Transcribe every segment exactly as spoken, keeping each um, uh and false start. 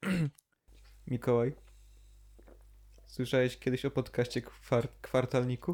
Mikołaj, słyszałeś kiedyś o podcaście kwar- kwartalniku?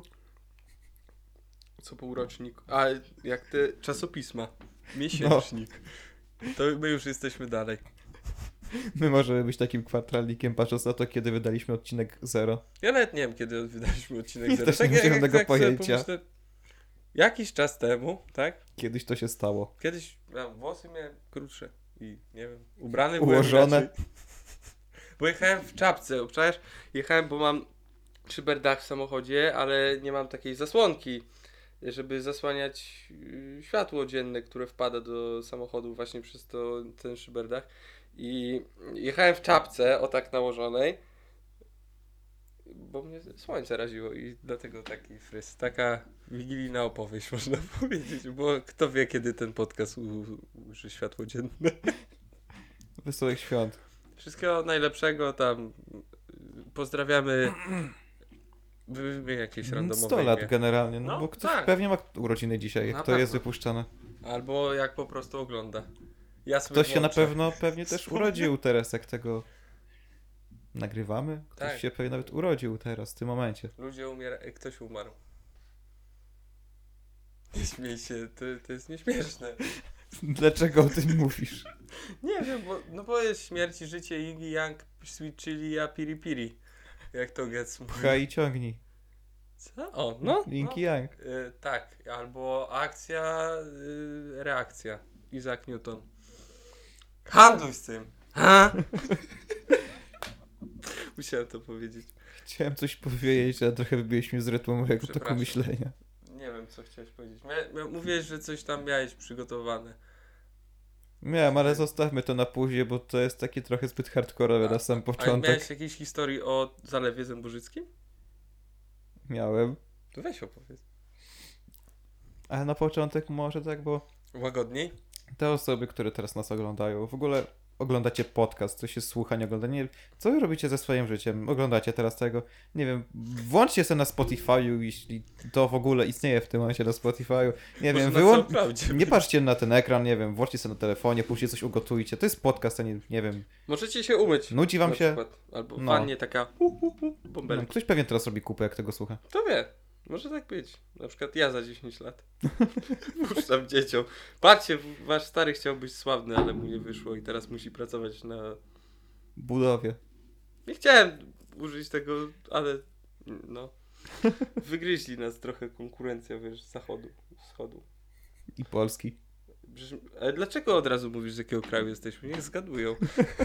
Co półrocznik. A jak te czasopisma. Miesięcznik. No. To my już jesteśmy dalej. My możemy być takim kwartalnikiem, patrząc na to, kiedy wydaliśmy odcinek zero. Ja nawet nie wiem, kiedy wydaliśmy odcinek zero. Też nie Tak, mam tego tak pojęcia. Pomyślę, jakiś czas temu, tak? Kiedyś to się stało. Kiedyś ja, włosy miałem krótsze i nie wiem, ubrany Ułożone. byłem raczej. Bo jechałem w czapce, przecież jechałem, bo mam szyberdach w samochodzie, ale nie mam takiej zasłonki, żeby zasłaniać yy, światło dzienne, które wpada do samochodu właśnie przez to, ten szyberdach. I jechałem w czapce, o tak nałożonej, bo mnie słońce raziło i dlatego taki fryz. Taka wigilijna opowieść, można powiedzieć, bo kto wie, kiedy ten podcast uży światło dzienne. Wesołych świąt. Wszystkiego najlepszego tam. Pozdrawiamy. Wy jakieś randomowe sto lat imię. generalnie, no, No, bo ktoś tak. pewnie ma urodziny dzisiaj, Na jak to pewno. jest wypuszczane. Albo jak po prostu ogląda. Ja sobie Ktoś się na włączę. pewno pewnie też urodził teraz, jak tego nagrywamy. Ktoś Tak. się pewnie nawet urodził teraz, w tym momencie. Ludzie umierają. Ktoś umarł. Nie śmiej się, to, to jest nieśmieszne. Dlaczego o tym mówisz? Nie wiem, bo, no bo jest śmierć i życie Iggy Yang, Sweet Chili, a Piri Piri. Jak to Getz mówi. Pchaj i ciągnij. Co? O, no. Yin no. i Yang. Y, tak, albo akcja, y, reakcja. Isaac Newton. Handluj z tym. Ha? Musiałem to powiedzieć. Chciałem coś powiedzieć, ale trochę wybiłeś mnie z rytmu mojego toku Przepraszam. myślenia. Nie wiem, co chciałeś powiedzieć. Mia- mia- Mówiłeś, że coś tam miałeś przygotowane. Miałem, ale zostawmy to na później, bo to jest takie trochę zbyt hardkorowe na sam A początek. miałeś jakieś historii o Zalewie Zębożyckim? Miałem. To weź opowiedz. Ale na początek może tak, bo Łagodniej? te osoby, które teraz nas oglądają, w ogóle oglądacie podcast, coś jest słucha, nie ogląda. Nie, co wy robicie ze swoim życiem? Oglądacie teraz tego? Nie wiem, włączcie sobie na Spotify'u, jeśli to w ogóle istnieje w tym momencie na Spotify'u. Nie Może wiem, na wyłącz... SoundCloudzie. Nie patrzcie na ten ekran, nie wiem, włączcie sobie na telefonie, później coś ugotujcie. To jest podcast, a nie, nie wiem, Możecie się umyć. nudzi wam na się? przykład. Albo w No. wannie taka hu, hu, hu, No, bąbelki. ktoś pewnie teraz robi kupę, jak tego słucha. To wie. Może tak być. Na przykład ja za dziesięć lat. Puszczam dzieciom. Patrzcie, wasz stary chciał być sławny, ale mu nie wyszło i teraz musi pracować na... Budowie. Nie chciałem użyć tego, ale no. Wygryźli nas trochę konkurencja, wiesz, z zachodu, wschodu. I Polski. Przecież, ale dlaczego od razu mówisz, z jakiego kraju jesteśmy? Niech zgadują.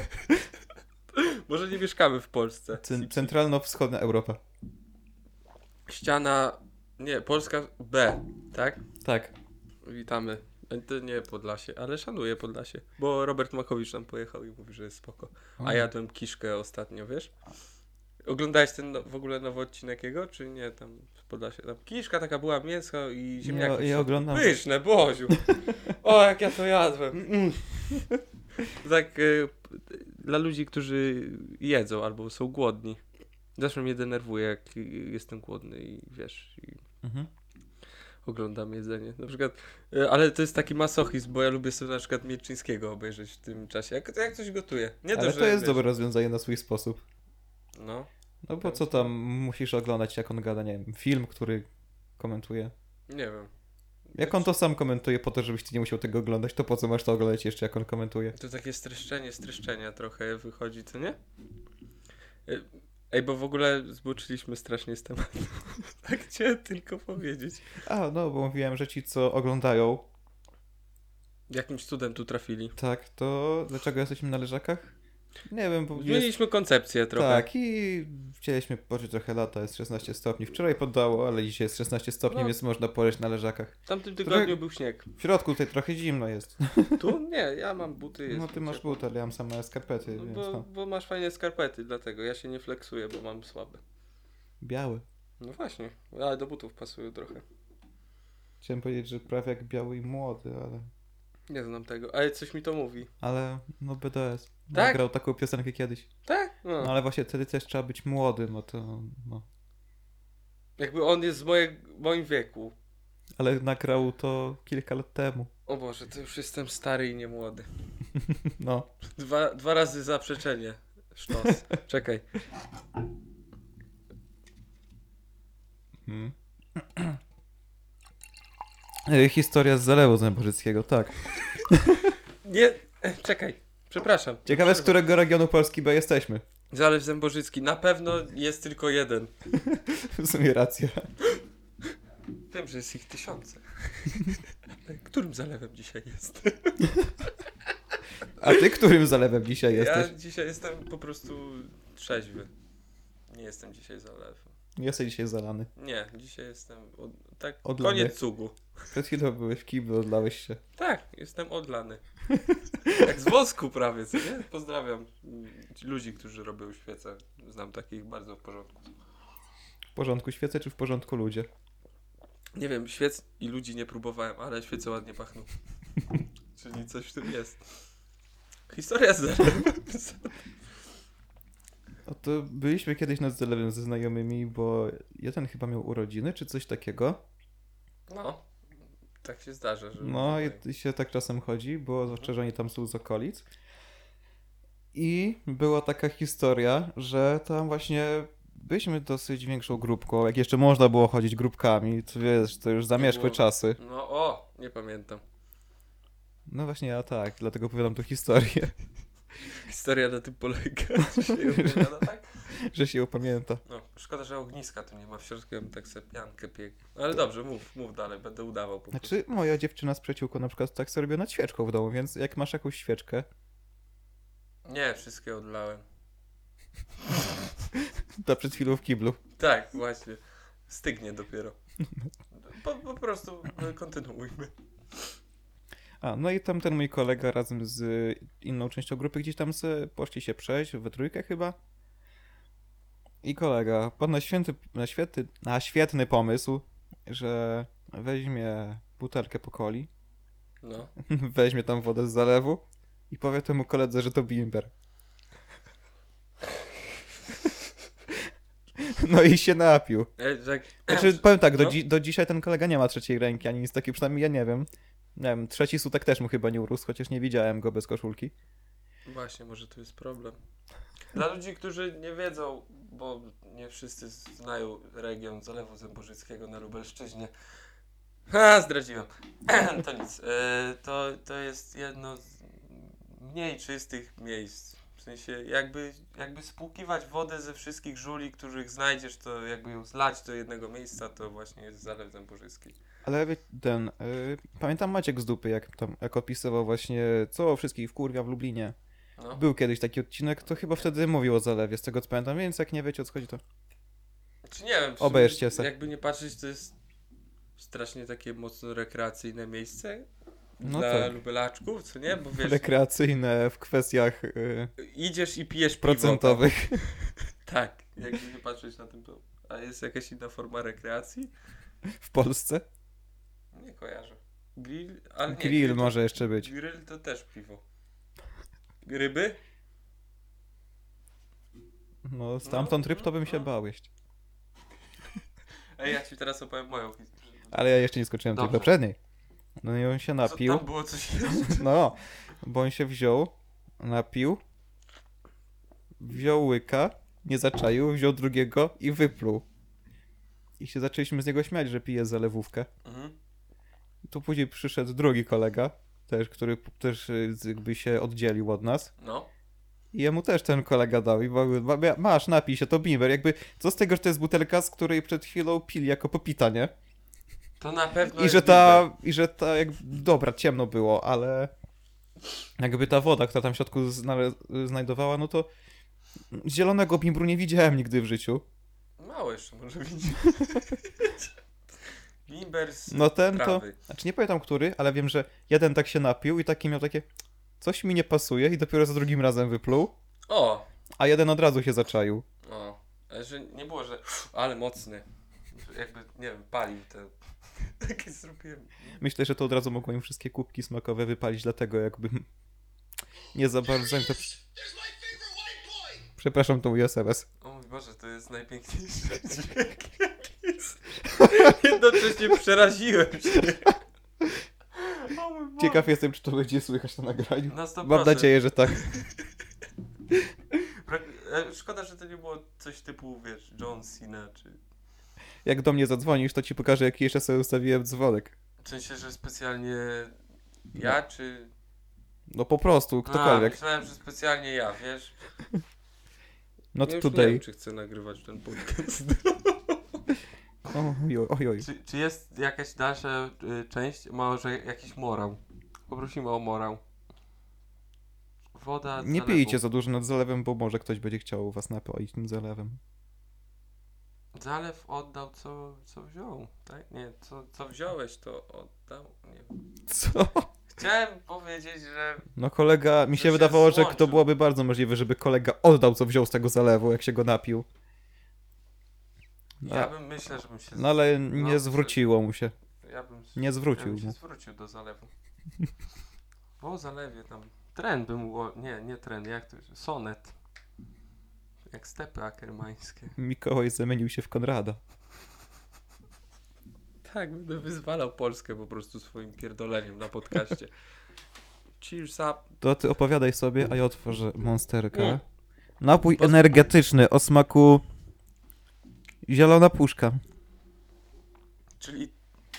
Może nie mieszkamy w Polsce. Cen- Centralno-wschodnia Europa. Ściana... Nie, Polska B, tak? Tak. Witamy. To nie Podlasie, ale szanuję Podlasie. Bo Robert Makowicz tam pojechał i mówi, że jest spoko. A jadłem kiszkę ostatnio, wiesz? Oglądałeś ten no, w ogóle nowy odcinek jego, czy nie? Tam w Podlasie. Tam kiszka taka była, mięso i ziemniaki. Ja, ja oglądam. Pyszne, Boziu. O, jak ja to jadłem. Mm. Tak y, dla ludzi, którzy jedzą albo są głodni. Zawsze mnie denerwuje, jak y, jestem głodny i wiesz... I... Mhm. Oglądam jedzenie. Na przykład, y, ale to jest taki masochizm, bo ja lubię sobie na przykład Mieczyńskiego obejrzeć w tym czasie. Jak, jak coś gotuję. Nie Ale że, to jest wiesz, dobre rozwiązanie na swój sposób. No. No bo co tam musisz oglądać, jak on gada, nie wiem, film, który komentuje. Nie wiem. Jak on to sam komentuje po to, żebyś ty nie musiał tego oglądać, to po co masz to oglądać jeszcze, jak on komentuje? To takie streszczenie, streszczenia trochę wychodzi, co nie? Y, Ej, bo w ogóle zboczyliśmy strasznie z tematu. Tak chciałem tylko powiedzieć. A, no, bo mówiłem, że ci, co oglądają, Jakimś cudem tu trafili. tak, to dlaczego jesteśmy na leżakach? Nie wiem, bo jest... Zmieniliśmy koncepcję trochę. Tak, i chcieliśmy poczuć trochę lata, jest szesnaście stopni. Wczoraj poddało, ale dzisiaj jest szesnaście stopni, No. więc można poleżeć na leżakach. W tamtym tygodniu Trochę- był śnieg. W środku tutaj trochę zimno jest. Tu? Nie, ja mam buty. Jest No ty masz ciepło. buty, ale ja mam same skarpety, No więc bo, no. bo masz fajne skarpety, dlatego ja się nie flexuję, bo mam słabe. Biały. No właśnie, ale do butów pasują trochę. Chciałem powiedzieć, że prawie jak biały i młody, ale... Nie znam tego, ale coś mi to mówi. Ale, no B D S. Tak? Nagrał taką piosenkę kiedyś. Tak? No. No ale właśnie wtedy też trzeba być młodym, no to... no. Jakby on jest w moje, moim wieku. Ale nagrał to kilka lat temu. O Boże, to już jestem stary i nie młody. No. Dwa, dwa razy zaprzeczenie. Sztos. Czekaj. Hmm. E, Historia z Zalewu Zębożyckiego, tak. Nie, e, czekaj. Przepraszam. Ciekawe, z którego regionu Polski bo jesteśmy. Zalew Zębożycki. Na pewno jest tylko jeden. W sumie racja. Wiem, że jest ich tysiące. Którym zalewem dzisiaj jest? A ty którym zalewem dzisiaj Ja jesteś? dzisiaj jestem po prostu trzeźwy. Nie jestem dzisiaj zalewem. Jesteś dzisiaj zalany. Nie, dzisiaj jestem od, tak Odlany. koniec cugu. Przed chwilą byłeś w kiblu, odlałeś się. Tak, jestem odlany. Jak z wosku prawie, co nie? Pozdrawiam ludzi, którzy robią świece. Znam takich bardzo w porządku. W porządku świece czy w porządku ludzie? Nie wiem, świec i ludzi nie próbowałem, ale świece ładnie pachną. Czyli coś w tym jest. Historia z zalewem. No to byliśmy kiedyś nad Zalewem ze znajomymi, bo jeden chyba miał urodziny, czy coś takiego. No, tak się zdarza, że... No i się tak czasem chodzi, bo zwłaszcza, że oni tam są z okolic. I była taka historia, że tam właśnie byliśmy dosyć większą grupką, jak jeszcze można było chodzić grupkami, to wiesz, to już zamierzchłe było. czasy. No o, nie pamiętam. No właśnie ja tak, dlatego opowiadam tą historię, Historia na tym polega, że się ją opowiada, tak? że się upamięta. No, szkoda, że ogniska tu nie ma w środku, ja bym tak sobie piankę piekł. No, ale dobrze, mów, mów dalej, będę udawał po prostu. Znaczy moja dziewczyna z przyjaciółką na przykład tak sobie robią nad świeczką w domu, więc jak masz jakąś świeczkę, Nie, wszystkie odlałem. to przed chwilą w kiblu. Tak, właśnie. Stygnie dopiero. Po, po prostu e, kontynuujmy. A, no i tam ten mój kolega razem z inną częścią grupy gdzieś tam se poszli się przejść, we trójkę chyba. I kolega padł na święty, na świetny, na świetny pomysł, że weźmie butelkę po coli, No. weźmie tam wodę z zalewu i powie temu koledze, że to bimber. No i się napił. E, tak, Znaczy, powiem tak, do, No. dzi- do dzisiaj ten kolega nie ma trzeciej ręki, ani nic takiego, przynajmniej ja nie wiem. Nie wiem, trzeci sutek też mu chyba nie urósł, chociaż nie widziałem go bez koszulki. Właśnie, może to jest problem. Dla ludzi, którzy nie wiedzą, bo nie wszyscy znają region Zalewu Zębożyckiego na Lubelszczyźnie. Ha, zdradziłem. To nic. E, to, to jest jedno z mniej czystych miejsc. W sensie, jakby, jakby spłukiwać wodę ze wszystkich żuli, których znajdziesz, to jakby ją zlać do jednego miejsca, to właśnie jest Zalew Zębożycki. Ale wie- ten, y, pamiętam Maciek z dupy, jak tam, jak opisywał właśnie, co wszystkich wkurwia w Lublinie. No. Był kiedyś taki odcinek, to chyba wtedy mówił o zalewie, z tego co pamiętam, więc jak nie wiecie o co chodzi, to Czy nie wiem, w Obejrzcie sumie, se. jakby nie patrzeć, to jest strasznie takie mocno rekreacyjne miejsce No dla tak. lubelaczków, co nie? Bo wiesz, rekreacyjne w kwestiach y, idziesz i pijesz piwo. procentowych. Tak, jakby nie patrzeć na tym, to... A jest jakaś inna forma rekreacji? W Polsce. Nie kojarzę. Grill? Ale nie, Grill to- może jeszcze być. Grill to też piwo. Ryby? No, stamtąd ryb to bym się no. bał jeść. Ej, ja ci teraz opowiem moją historię. Ale ja jeszcze nie skończyłem tej Dobrze. poprzedniej. No i on się Co, napił. tam było coś jeszcze? No, bo on się wziął, napił, wziął łyka, nie zaczaił, wziął drugiego i wypluł. I się zaczęliśmy z niego śmiać, że pije zalewówkę. Mhm. Tu później przyszedł drugi kolega, też, który p- też y, z- jakby się oddzielił od nas. No. I jemu też ten kolega dał i mówił, "Ma- masz, napij się, to bimber. Jakby, co z tego, że to jest butelka, z której przed chwilą pili jako popita, nie? To na pewno I jest że ta, bimber. i że ta, jak, dobra, ciemno było, ale jakby ta woda, która tam w środku znale- znajdowała, no to zielonego bimbru nie widziałem nigdy w życiu. Mało jeszcze może być. Bimber z No ten to, trawy. znaczy nie pamiętam który, ale wiem, że jeden tak się napił i taki miał takie, coś mi nie pasuje i dopiero za drugim razem wypluł, O! a jeden od razu się zaczaił. O. Ale że nie było, że ale mocny. Że jakby, nie wiem, palił te... Takie zrobiłem. Myślę, że to od razu mogło im wszystkie kubki smakowe wypalić, dlatego jakby nie za bardzo im to... Przepraszam, to mój S M S. O mój Boże, to jest najpiękniejszy dźwięk, jaki jest. Jednocześnie przeraziłem się. O mój Ciekaw jestem, czy to będzie słychać na nagraniu. Na sto procent. Mam nadzieję, że tak. E, Szkoda, że to nie było coś typu, wiesz, John Cena, czy... Jak do mnie zadzwonisz, to ci pokażę, jaki jeszcze sobie ustawiłem dzwonek. W sensie, że specjalnie ja, czy... No po prostu, A, ktokolwiek. myślałem, że specjalnie ja, wiesz? Not Ja już nie today. wiem, czy chcę nagrywać ten podcast. Ojoj, ojoj. Czy, czy jest jakaś dalsza y, część? Może jakiś morał? Poprosimy o morał. Woda z Nie zalewu. pijcie za dużo nad zalewem, bo może ktoś będzie chciał was napoić tym zalewem. Zalew oddał, co, co wziął, tak? Nie, co, co wziąłeś, to oddał. Nie wiem. Co? Chciałem powiedzieć, że... No kolega, mi Że się się wydawało, że złączył. to byłoby bardzo możliwe, żeby kolega oddał, co wziął z tego zalewu, jak się go napił. No, Ja bym myślę, żebym się... no ale no, nie zwróciło mu się. Ja bym, Nie ja zwrócił bym się mu. zwrócił do zalewu. O zalewie tam. Tren bym... Uło... Nie, nie tren, jak to jest? Sonet. Jak stepy akermańskie. Mikołaj zamienił się w Konrada. Tak, będę wyzwalał Polskę po prostu swoim pierdoleniem na podcaście. Cheers up. To ty opowiadaj sobie, a ja otworzę monsterkę. Mm. Napój Pos- energetyczny o smaku zielona puszka. Czyli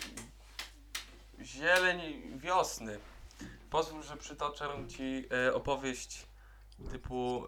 zieleń wiosny. Pozwól, że przytoczę ci e, opowieść typu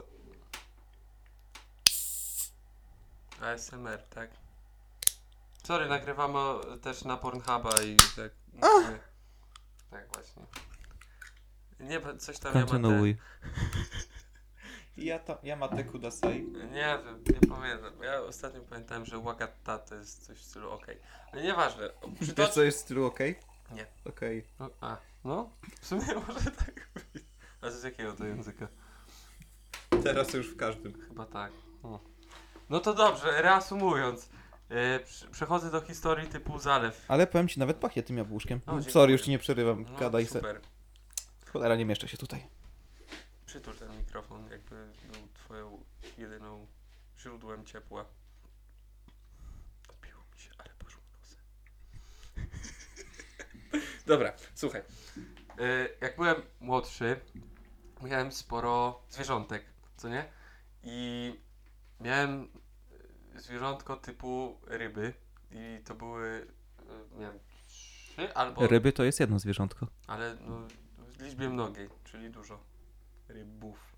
A S M R, tak? Sorry, nagrywamy też na Pornhuba i tak. Musimy, tak właśnie. Nie, ba- coś tam Kontynuuj. Ja, to, ja matę kudasai. ja ma Nie wiem, nie pamiętam. Ja ostatnio pamiętałem, że Wagata to jest coś w stylu okej. Ale nieważne. Wiesz Przytocz... co jest w stylu okej? Nie. Okej. No, a, no? W sumie może tak być. A z jakiego to języka? Teraz już w każdym. Chyba tak. No, no to dobrze, reasumując. E, przy- przechodzę do historii typu zalew. Ale powiem ci, nawet pachnie tym jabłuszkiem. O, dziękuję. Sorry, już ci nie przerywam. No, Gadaj se. super. Cholera, nie mieszczę się tutaj. Przytul ten mikrofon, jakby był twoją jedyną źródłem ciepła. Odbiło mi się, ale poszło nosem. Dobra, słuchaj. E, jak byłem młodszy, miałem sporo zwierzątek, co nie? I miałem e, zwierzątko typu ryby. I to były, e, miałem trzy albo... Ryby to jest jedno zwierzątko. Ale no, w liczbie mnogiej, czyli dużo rybów.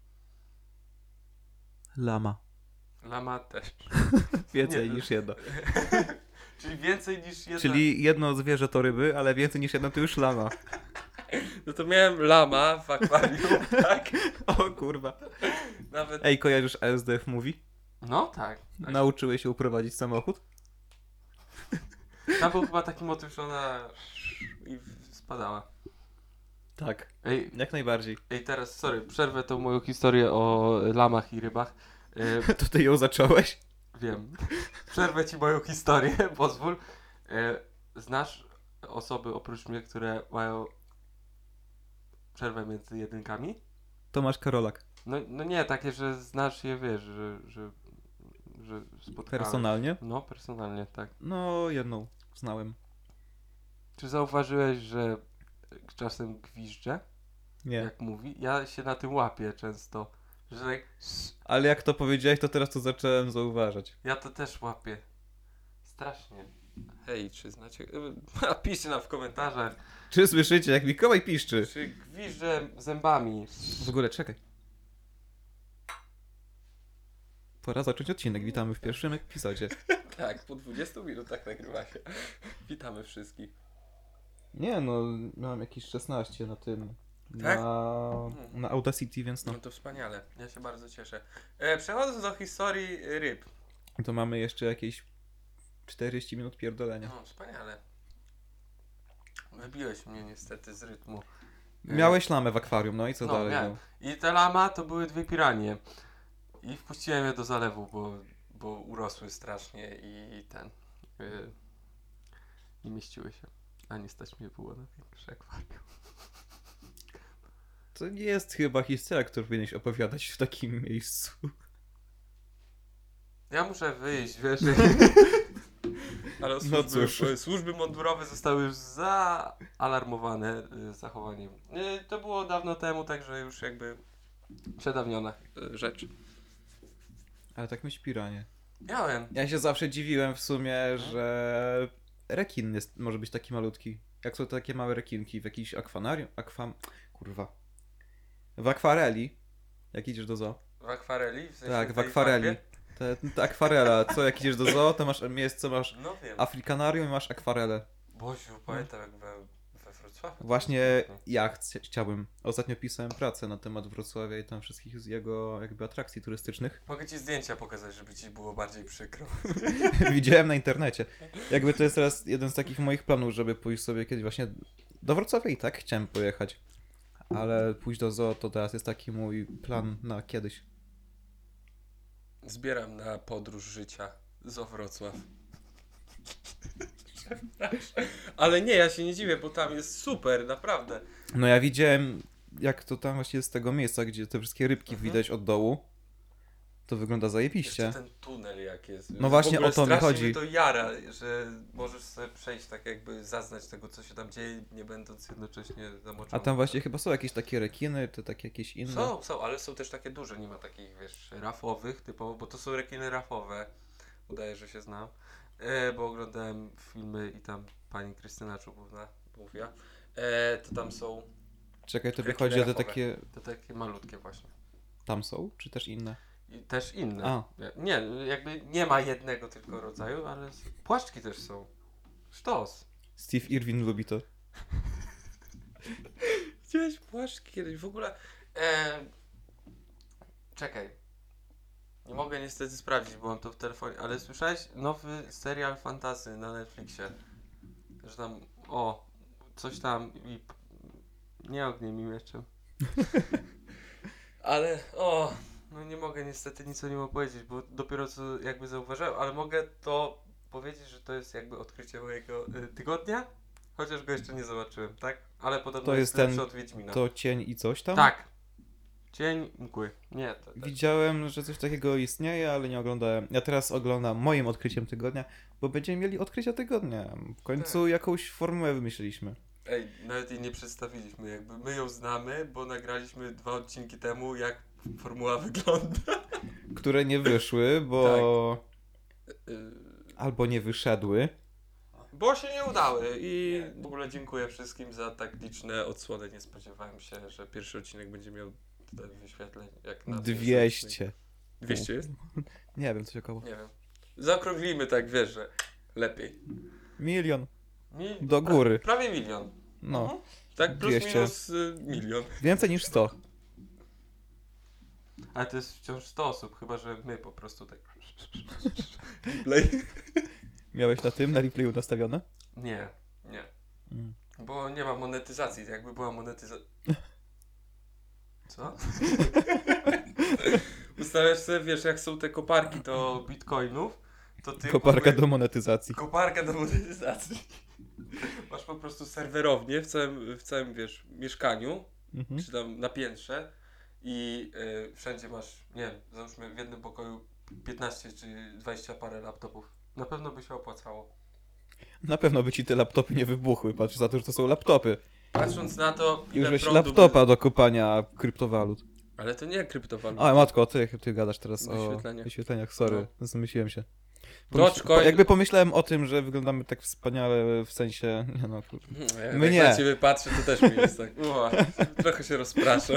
Lama. Lama też. Więcej Nie, niż jedno. Czyli więcej niż jedna. Czyli jedno zwierzę to ryby, ale więcej niż jedno to już lama. No to miałem lama w akwarium, tak? O kurwa. Nawet... Ej, kojarzysz A S D F Movie? No tak. tak. Nauczyłeś się uprowadzić samochód? Tam był chyba taki motyw, że ona i spadała. Tak. Ej, Jak najbardziej. ej, teraz, sorry, przerwę tą moją historię o lamach i rybach. E, To ty ją zacząłeś? Wiem. Przerwę ci moją historię, pozwól. E, znasz osoby oprócz mnie, które mają przerwę między jedynkami? Tomasz Karolak. No, no nie, takie, że znasz je, wiesz, że, że, że spotkałeś. Personalnie? No, personalnie, tak. No, jedną znałem. Czy zauważyłeś, że czasem gwizdże, Nie. jak mówi? Ja się na tym łapię często, że tak... Ale jak to powiedziałeś, to teraz to zacząłem zauważać. Ja to też łapię. Strasznie. Hej, czy znacie... Napiszcie nam w komentarzach. Czy słyszycie, jak Mikołaj piszczy? Czy gwizdże zębami? W ogóle, czekaj. Pora zacząć odcinek. Witamy w pierwszym epizodzie. Tak, po dwudziestu minutach nagrywa się. Witamy wszystkich. Nie no, miałem jakieś szesnaście na tym. Tak? Na, na Audacity, więc no. No to wspaniale, ja się bardzo cieszę. E, przechodząc do historii ryb. To mamy jeszcze jakieś czterdzieści minut pierdolenia. No, wspaniale. Wybiłeś mnie niestety z rytmu. E, Miałeś lamę w akwarium, no i co no, dalej? miałem. No. I te lama to były dwie piranie. I wpuściłem je do zalewu, bo, bo urosły strasznie i ten... Y, nie mieściły się. A nie stać mnie było na większe akwarium. To nie jest chyba historia, którą powinieneś opowiadać w takim miejscu. Ja muszę wyjść, wiesz. Ale No służby, cóż. służby mundurowe zostały już zaalarmowane y, zachowaniem. Y, To było dawno temu, także już jakby przedawniona y, rzecz. Ale tak myśl piranie. Miałem. Ja się zawsze dziwiłem w sumie, że rekin jest, może być taki malutki. Jak są takie małe rekinki w jakiejś akwanarium? Akwam... Kurwa. W akwareli. Jak idziesz do zoo. W akwareli? W sensie Tak, w tej akwareli. farbie? Te, ta akwarela. Co, jak idziesz do zoo, to masz miejsce, masz No wiem. afrikanarium i masz akwarelę. Boziu, pamiętam jak byłem we Wrocławiu. Właśnie ja chc- chciałbym. Ostatnio pisałem pracę na temat Wrocławia i tam wszystkich z jego jakby atrakcji turystycznych. Mogę ci zdjęcia pokazać, żeby ci było bardziej przykro. Widziałem na internecie. Jakby to jest teraz jeden z takich moich planów, żeby pójść sobie kiedyś właśnie do Wrocławia i tak chciałem pojechać. Ale pójść do zoo to teraz jest taki mój plan na kiedyś. Zbieram na podróż życia z Wrocław. Ale nie, ja się nie dziwię, bo tam jest super, naprawdę. No ja widziałem jak to tam właśnie z tego miejsca, gdzie te wszystkie rybki Mhm. widać od dołu. To wygląda zajebiście. Jeszcze ten tunel jak jest. No właśnie, w ogóle o to mi strasznie chodzi. mnie to jara, że możesz sobie przejść tak jakby zaznać tego, co się tam dzieje, nie będąc jednocześnie zamoczony. A tam właśnie chyba są jakieś takie rekiny, to takie jakieś inne. Są, są, ale są też takie duże, nie ma takich, wiesz, rafowych typowo, bo to są rekiny rafowe. Udaje, że się znam, e, bo oglądałem filmy i tam pani Krystyna Czubówna mówiła. E, to tam są, Czekaj, tobie rekiny chodzi o te rafowe. takie... to takie malutkie właśnie. Tam są? Czy też inne? I też inne. A. Nie, jakby nie ma jednego tylko rodzaju, ale s- płaszczki też są. Sztos. Steve Irwin lubi to. Widziałeś płaszczki kiedyś w ogóle? E... Czekaj. Nie mogę niestety sprawdzić, bo mam to w telefonie, ale słyszałeś nowy serial fantasy na Netflixie? Że tam, o, coś tam i... Nie ogniem i mieczem. Ale, o, no nie mogę niestety nic o nim opowiedzieć, bo dopiero co jakby zauważyłem, ale mogę to powiedzieć, że to jest jakby odkrycie mojego y, tygodnia, chociaż go jeszcze nie zobaczyłem, tak? Ale podobno To jest jest ten- lepszy od Wiedźmina. To cień i coś tam? Tak. Cień mgły. Nie, to, to. Widziałem, że coś takiego istnieje, ale nie oglądałem. Ja teraz oglądam moim odkryciem tygodnia, bo będziemy mieli odkrycia tygodnia. W końcu Tak. jakąś formułę wymyśliliśmy. Ej, nawet jej nie przedstawiliśmy, jakby my ją znamy, bo nagraliśmy dwa odcinki temu, jak formuła wygląda. Które nie wyszły, bo... Y, Albo nie wyszedły. Bo się nie udały i w ogóle dziękuję wszystkim za tak liczne odsłony. Nie spodziewałem się, że pierwszy odcinek będzie miał tyle wyświetleń jak na dwieście. dwieście jest? Nie wiem, coś około. Nie wiem. Zaokrąglimy tak, wiesz, że lepiej. Milion. Mil... Do góry. Pra- prawie milion. No. Mhm. Tak plus dwieście. minus y, milion. Więcej niż sto. Ale to jest wciąż sto osób, chyba że my po prostu tak... Play. Miałeś na tym, na replayu nastawione? Nie, nie. Mm. Bo nie ma monetyzacji. Jakby była monetyzacja... Co? Ustawiasz sobie, wiesz, jak są te koparki do bitcoinów, to ty... Koparka jakby- do monetyzacji. Koparka do monetyzacji. Masz po prostu serwerownię w całym, w całym, wiesz, mieszkaniu, Mhm. czy tam na piętrze i y, wszędzie masz, nie wiem, załóżmy w jednym pokoju piętnaście czy dwadzieścia parę laptopów. Na pewno by się opłacało. Na pewno by ci te laptopy nie wybuchły, patrz za to, że to są laptopy. Patrząc na to, I ile użyłeś prądu laptopa do kopania kryptowalut. By... Ale to nie kryptowaluta. A, matko, ty, ty gadasz teraz Wyświetleniach. o wyświetleniach, sorry, No. zmyśliłem się. Dogecoin- Jakby pomyślałem o tym, że wyglądamy tak wspaniale w sensie, nie no, kur... Jak My jak nie. na ciebie patrzę, to też mi jest tak, ua, trochę się rozpraszam.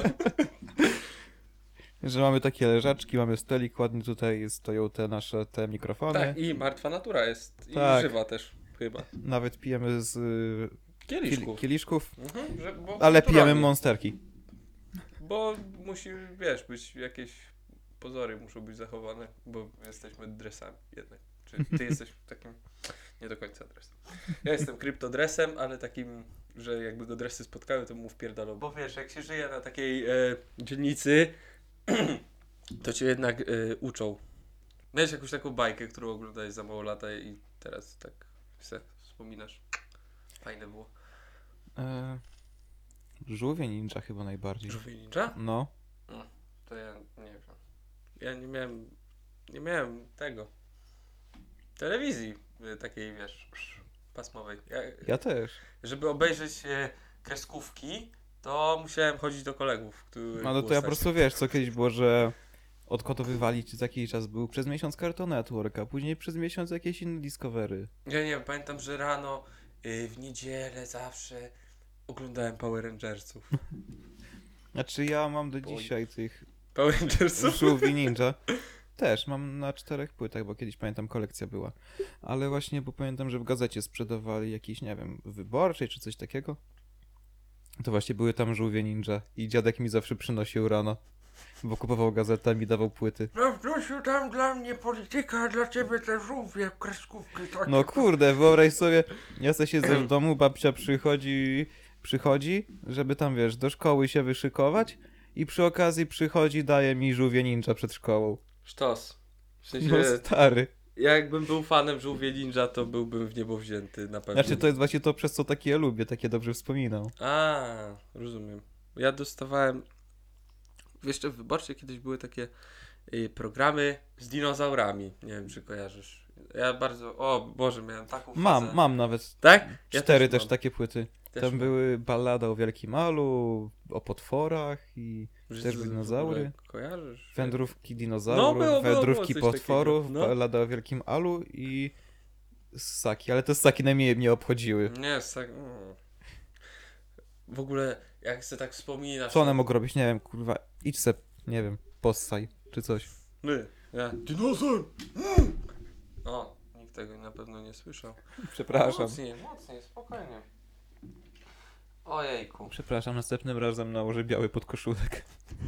że mamy takie leżaczki, mamy stolik, ładnie tutaj stoją te nasze te mikrofony. Tak, i martwa natura jest, i Tak. żywa też, chyba. Nawet pijemy z y, Kieliszków. kiel- kieliszków, Mhm, że, bo ale pijemy kulturalnie. monsterki. Bo musi, wiesz, być jakieś pozory muszą być zachowane, bo jesteśmy dresami jednak. Czy ty jesteś takim, nie do końca dresem. Ja jestem kryptodresem, ale takim, że jakby go dresy spotkały, to mu wpierdalą. Bo wiesz, jak się żyje na takiej e, dzielnicy, to cię jednak e, uczą. Miałeś jakąś taką bajkę, którą oglądałeś za mało lata i teraz tak se wspominasz. Fajne było. E, żółwie ninja chyba najbardziej. Żółwie ninja? No. To ja nie wiem. Ja nie miałem, nie miałem tego. telewizji y, takiej, wiesz, pasmowej. Ja, Ja też. żeby obejrzeć e, kreskówki, to musiałem chodzić do kolegów, których No, no było to ja po stać. prostu, wiesz, co kiedyś było, że odkotowywali za jakiś czas był przez miesiąc Cartoon Network, a później przez miesiąc jakieś inne Discovery. Ja nie wiem, pamiętam, że rano y, w niedzielę zawsze oglądałem Power Rangersów. Znaczy ja mam do Boj. dzisiaj tych Power Rangersów? żółwi ninja. Też mam na czterech płytach, bo kiedyś pamiętam kolekcja była. Ale właśnie, bo pamiętam, że w gazecie sprzedawali jakiś, nie wiem, wyborczej czy coś takiego. To właśnie były tam żółwie ninja i dziadek mi zawsze przynosił rano, bo kupował gazetę, mi dawał płyty. No wnusiu, tam dla mnie polityka, a dla ciebie te żółwie, kreskówki. To No kurde, wyobraź sobie, ja sobie siedzę w domu, babcia przychodzi, przychodzi, żeby tam, wiesz, do szkoły się wyszykować i przy okazji przychodzi, daje mi żółwie ninja przed szkołą. Sztos. W sensie, No stary. jakbym był fanem żółwie ninja, to byłbym w niebo wzięty na pewno. Znaczy to jest właśnie to, przez co takie ja lubię, takie dobrze wspominam. A, rozumiem. Ja dostawałem. Jeszcze w Wyborczej kiedyś były takie y, programy z dinozaurami. Nie wiem, czy kojarzysz. Ja bardzo. O Boże, miałem taką fazę. Mam, mam nawet Tak? Ja cztery też, mam. takie płyty. Też Tam mam. były ballada o Wielkim Alu, o potworach i Że też ty były w dinozaury. ogóle Kojarzysz? Wędrówki No, dinozaurów, było, było, wędrówki było coś potworów, takiego. No. ballada o Wielkim Alu i ssaki, ale te ssaki najmniej mnie obchodziły. Nie, tak. mm. W ogóle, jak sobie tak wspominasz. Co one mogą robić? Nie wiem, kurwa, idź se, nie wiem, possaj czy coś. My, ja. Dinozaur! Mm. O, nikt tego na pewno nie słyszał. Przepraszam. Mocniej, mocniej, spokojnie. Ojejku. Przepraszam, następnym razem nałożę biały podkoszulek.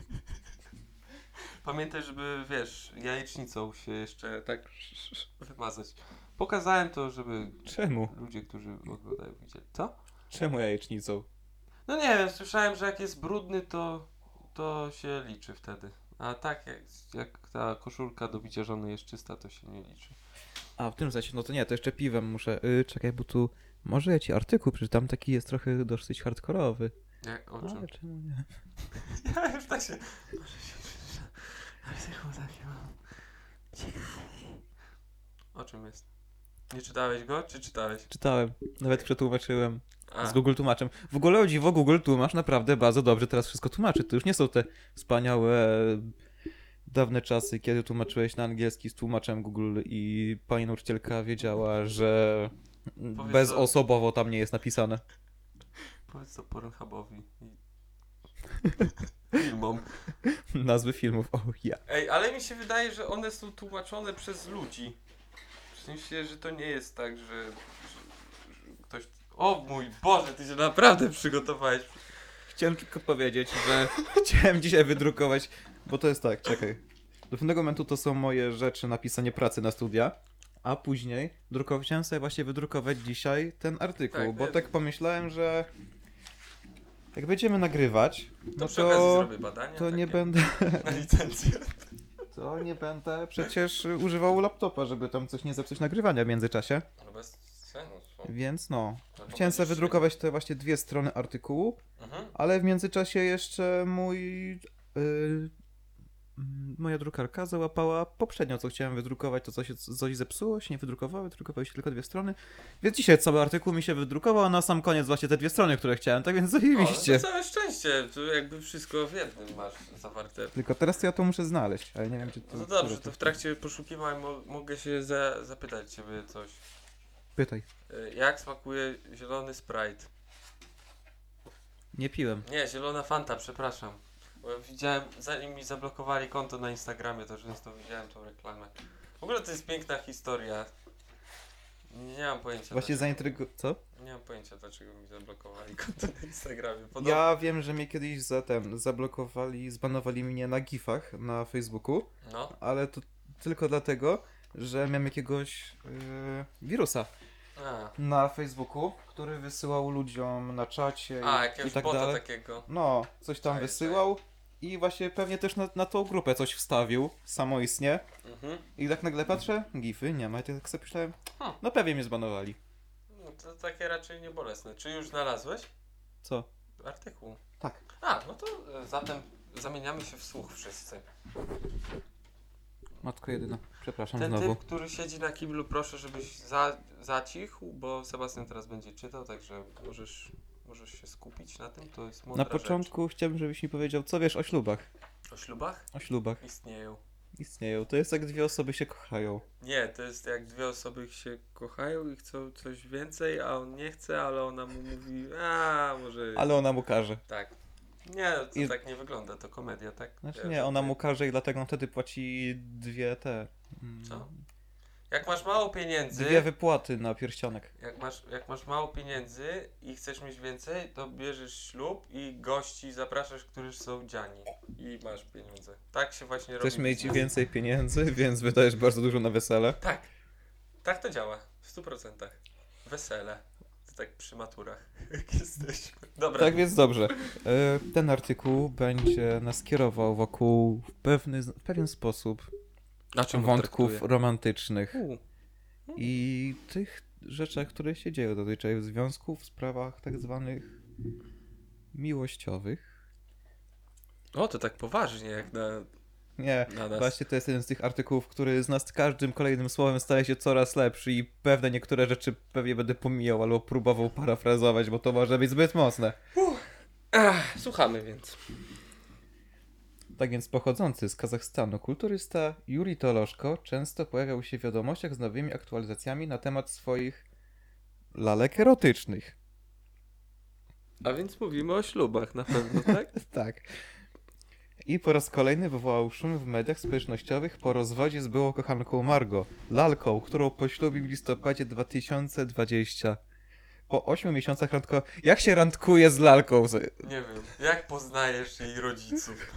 Pamiętaj, żeby, wiesz, jajecznicą się jeszcze tak wymazać. Pokazałem to, żeby Czemu? ludzie, którzy oglądają, widzieli. Co? Czemu jajecznicą? No nie wiem, słyszałem, że jak jest brudny, to, to się liczy wtedy. A tak, jak, jak ta koszulka do bicia żony jest czysta, to się nie liczy. A w tym sensie, no to nie, to jeszcze piwem muszę. Yy, czekaj, bo tu może ja ci artykuł przeczytam, taki jest trochę dosyć hardkorowy. Jak, o czym? Ale czemu nie? Ja już tak się... Ale tylko takie mam. O czym jest? Nie czytałeś go, czy czytałeś? Czytałem, nawet przetłumaczyłem A, z Google Tłumaczem. W ogóle o dziwo Google Tłumacz naprawdę bardzo dobrze teraz wszystko tłumaczy. To już nie są te wspaniałe dawne czasy, kiedy tłumaczyłeś na angielski z tłumaczem Google i pani nauczycielka wiedziała, że Powiedz bezosobowo tam nie jest napisane. powiedz to Pornhubowi i filmom. Nazwy filmów, o ja. Ej, ale mi się wydaje, że one są tłumaczone przez ludzi. W sensie, że to nie jest tak, że, że, że ktoś... O mój Boże, ty się naprawdę przygotowałeś. Chciałem tylko powiedzieć, że chciałem dzisiaj wydrukować, bo to jest tak, czekaj. Do pewnego momentu to są moje rzeczy na pisanie pracy na studia, a później drukow... chciałem sobie właśnie wydrukować dzisiaj ten artykuł, Tak, bo wiem. tak pomyślałem, że jak będziemy nagrywać, To no przy okazji to, zrobię badania. to nie takie będę, Na licencję. to nie będę przecież używał laptopa, żeby tam coś nie zepsuć nagrywania w międzyczasie, No bez sensu. więc no. No to Chciałem sobie będziesz- wydrukować te właśnie dwie strony artykułu, Mhm. ale w międzyczasie jeszcze mój... Yy, mm, moja drukarka załapała poprzednio, co chciałem wydrukować, to coś, coś zepsuło, się nie wydrukowały, drukowały się tylko dwie strony. Więc dzisiaj cały artykuł mi się wydrukował, a na sam koniec właśnie te dwie strony, które chciałem, tak więc O, no zajebiście. to całe szczęście, tu jakby wszystko w jednym masz zawarte. Tylko teraz to ja to muszę znaleźć, ale nie wiem, czy to... No dobrze, to w trakcie poszukiwań mo- mogę się za- zapytać ciebie coś. Pytaj. Y, Jak smakuje zielony Sprite? Nie piłem. Nie, zielona Fanta, przepraszam. Bo ja widziałem, zanim mi zablokowali konto na Instagramie, to często widziałem tą reklamę. W ogóle to jest piękna historia. Nie mam pojęcia. Właśnie dlaczego, zaintrygu... Co? Nie mam pojęcia, dlaczego mi zablokowali konto na Instagramie. Podobno... Ja wiem, że mnie kiedyś za ten zablokowali, zbanowali mnie na gifach na Facebooku, No. ale to tylko dlatego, że miałem jakiegoś yy, wirusa A, na Facebooku, który wysyłał ludziom na czacie A i, jakiegoś i tak bota dalej. takiego. No, coś tam Czaję, wysyłał i właśnie pewnie też na, na tą grupę coś wstawił, samoistnie. Mhm. I tak nagle patrzę, gify, nie ma, i tak sobie myślałem, Hmm. no pewnie mnie zbanowali. No to takie raczej nie bolesne. Czy już znalazłeś Co? artykuł? Tak. A, no to e, zatem zamieniamy się w słuch wszyscy. Matko jedyna. Przepraszam Ten znowu. typ, który siedzi na kiblu, proszę, żebyś za, zacichł, bo Sebastian teraz będzie czytał, także możesz, możesz się skupić na tym, to jest mądra Na początku chciałbym, żebyś mi powiedział, co wiesz o ślubach. rzecz. O ślubach? O ślubach. Istnieją. Istnieją. To jest jak dwie osoby się kochają. Nie, to jest jak dwie osoby się kochają i chcą coś więcej, a on nie chce, ale ona mu mówi, a może... Ale ona mu każe. Tak. Nie, to I- tak nie wygląda, to komedia, tak? Znaczy Ja nie, ona żartuję. mu każe i dlatego on wtedy płaci dwie te... mm, Co? Jak masz mało pieniędzy... Dwie wypłaty na pierścionek. Jak masz, jak masz mało pieniędzy i chcesz mieć więcej, to bierzesz ślub i gości zapraszasz, którzy są dziani i masz pieniądze. Tak się właśnie robi. Chcesz mieć biznes. więcej pieniędzy, więc wydajesz bardzo dużo na wesele. Tak. Tak to działa. W stu procentach. Wesele. To tak przy maturach. Jak jesteśmy. Dobra. Tak więc dobrze. E, Ten artykuł będzie nas kierował wokół w pewny, w pewien sposób Na czym wątków romantycznych U. i tych rzeczach, które się dzieją zazwyczaj w związku w sprawach tak zwanych miłościowych. O, to tak poważnie jak na, Nie, na nas. właśnie to jest jeden z tych artykułów, który z nas każdym kolejnym słowem staje się coraz lepszy i pewne niektóre rzeczy pewnie będę pomijał albo próbował parafrazować, bo to może być zbyt mocne. Ach, słuchamy więc. Tak więc pochodzący z Kazachstanu kulturysta Jurij Toloszko często pojawiał się w wiadomościach z nowymi aktualizacjami na temat swoich lalek erotycznych. A więc mówimy o ślubach na pewno, tak? Tak. I po raz kolejny wywołał szum w mediach społecznościowych po rozwodzie z byłą kochanką Margo, lalką, którą poślubił w listopadzie dwa tysiące dwudziestego. Po ośmiu miesiącach randko... Jak się randkuje z lalką? Nie wiem. Jak poznajesz jej rodziców?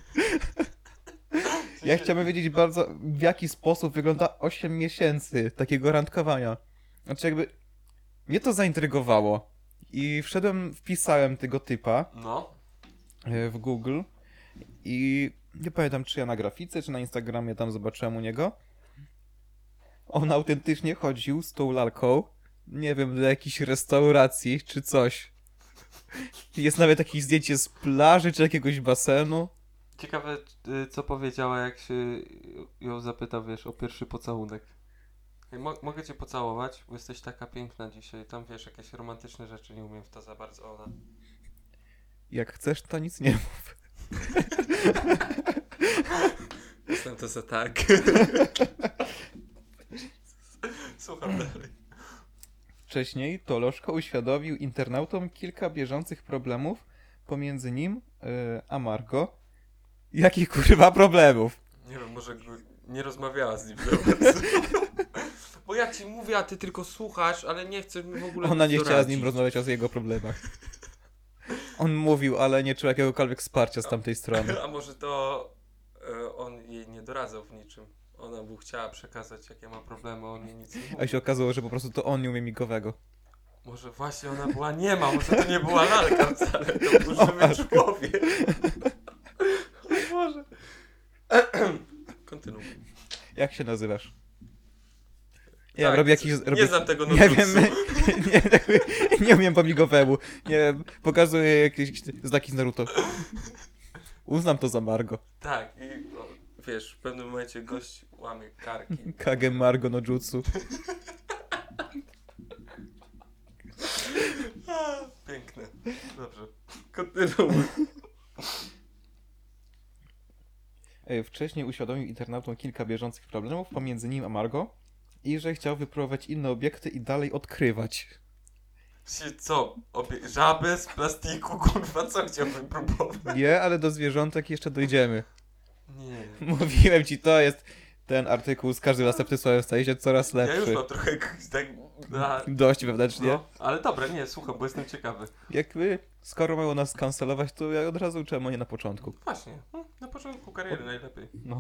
Ja chciałbym wiedzieć bardzo, w jaki sposób wygląda osiem miesięcy takiego randkowania. Znaczy jakby... Mnie to zaintrygowało. I wszedłem, wpisałem tego typa No. e, w Google i nie pamiętam, czy ja na grafice, czy na Instagramie tam zobaczyłem u niego. On autentycznie chodził z tą lalką, nie wiem, do jakiejś restauracji, czy coś. Jest nawet jakieś zdjęcie z plaży, czy jakiegoś basenu. Ciekawe, y, co powiedziała, jak się ją zapytał, wiesz, o pierwszy pocałunek. Hej, mo- mogę cię pocałować, bo jesteś taka piękna dzisiaj. Tam, wiesz, jakieś romantyczne rzeczy, nie umiem w to za bardzo, ona. Jak chcesz, to nic nie mów. Znam to za tak. Słucham dalej. Wcześniej Toloszko uświadomił internautom kilka bieżących problemów pomiędzy nim yy, a Margo. Jakich kurwa problemów? Nie wiem, może go nie rozmawiała z nim za bardzo. Bo ja ci mówię, a ty tylko słuchasz, ale nie chcesz mi w ogóle Ona nic nie chciała z nim doradzić. rozmawiać o jego problemach. On mówił, ale nie czuł jakiegokolwiek wsparcia z tamtej strony. A może to e, on jej nie doradzał w niczym. Ona mu chciała przekazać, jakie ma problemy, a on jej nic nie A mówił. się okazało, że po prostu to on nie umie migowego. Może właśnie ona była niema, może to nie była lalka wcale, to był żywy człowiek. O Boże. Kontynuuj. Jak się nazywasz? Nie Tak, wiem, robię jakiś... nie Robię... znam tego Nie wiem, notebooku. nie, nie umiem po migowemu. Nie wiem, pokazuję jakieś znaki z Naruto. Uznam to za Margo. Tak, i o, wiesz, w pewnym momencie gość łamie karki. Kage Margo no Jutsu. A, piękne. Dobrze. Kontynuuj. Ej, Wcześniej uświadomił internautom kilka bieżących problemów pomiędzy nim a Margo i że chciał wypróbować inne obiekty i dalej odkrywać. Się co? Obie... Żabę z plastiku, kurwa, co chciałbym próbować? Nie, ale do zwierzątek jeszcze dojdziemy. Nie. Mówiłem ci, to jest ten artykuł, z każdym następnym słowem staje się coraz Ja lepszy. już mam trochę tak... A, Dość wewnętrznie. no, ale dobra, nie, słucham, bo jestem ciekawy. Jakby, skoro mają nas kancelować, to ja od razu czemu nie na początku. Właśnie, no, na początku kariery najlepiej. No.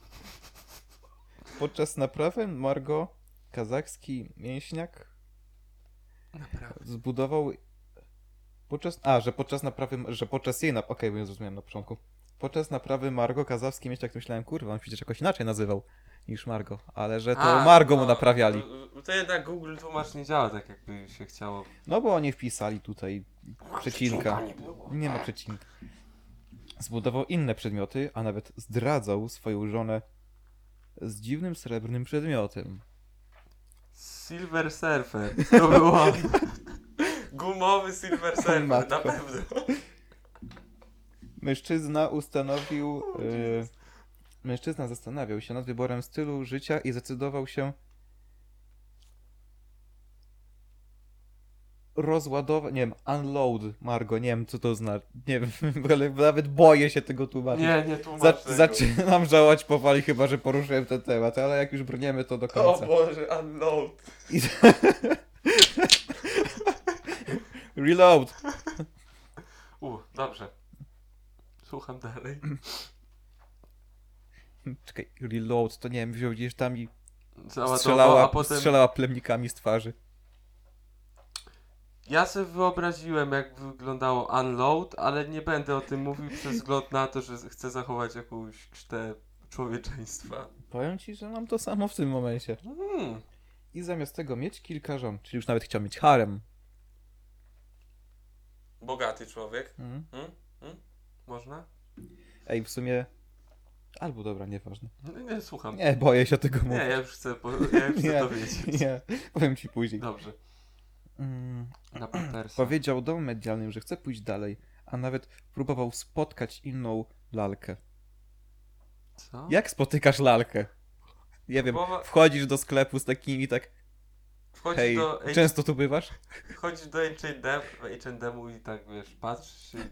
Podczas naprawy Margo, kazachski mięśniak, Naprawdę. zbudował... Podczas... A, że podczas naprawy... Że podczas jej naprawy... Okej, bo ja zrozumiałem na początku. Podczas naprawy Margo, kazachski mięśniak, myślałem, kurwa, on przecież jakoś inaczej nazywał niż Margo. Ale że to A, Margo mu no, naprawiali. To, to jednak Google tłumacz nie działa tak, jakby się chciało. No bo oni wpisali tutaj przecinka. nie było. Nie ma przecinka. Zbudował inne przedmioty, a nawet zdradzał swoją żonę z dziwnym srebrnym przedmiotem. Silver Surfer. To było gumowy Silver Surfer, Matko. na pewno. Mężczyzna ustanowił... y, mężczyzna zastanawiał się nad wyborem stylu życia i zdecydował się rozładować... Nie wiem, unload, Margo, nie wiem co to znaczy. Nie wiem, ale nawet boję się tego tłumaczyć. Nie, nie Za- tłumacz tego. zaczynam żałować powoli, chyba że poruszyłem ten temat, ale jak już brniemy to do O końca. Boże, unload. I... Reload. U, dobrze. Słucham dalej. Czekaj, reload, to nie wiem, wziął gdzieś tam i Załadował, strzelała, a potem... strzelała plemnikami z twarzy. Ja sobie wyobraziłem, jak wyglądało unload, ale nie będę o tym mówił przez wzgląd na to, że chcę zachować jakąś cztę człowieczeństwa. Powiem ci, że mam to samo w tym momencie. Hmm. I zamiast tego mieć kilka żon, czyli już nawet chciał mieć harem. Bogaty człowiek. Mhm. Hmm? Hmm? Można? Ej, w sumie... Albo dobra, nieważne. Nie, nie słucham. Nie, boję się tego Nie, mówić. ja już chcę, bo, ja już chcę Nie, to wiedzieć. Nie, powiem ci później. Dobrze. Mm, Na Petersa. powiedział dom medialnym, że chce pójść dalej, a nawet próbował spotkać inną lalkę. Co? Jak spotykasz lalkę? Nie wiem, Próbowa- wchodzisz do sklepu z takimi tak, Wchodzisz hej, do H- często tu bywasz? wchodzisz do H and M, H and M i tak wiesz, patrzysz i...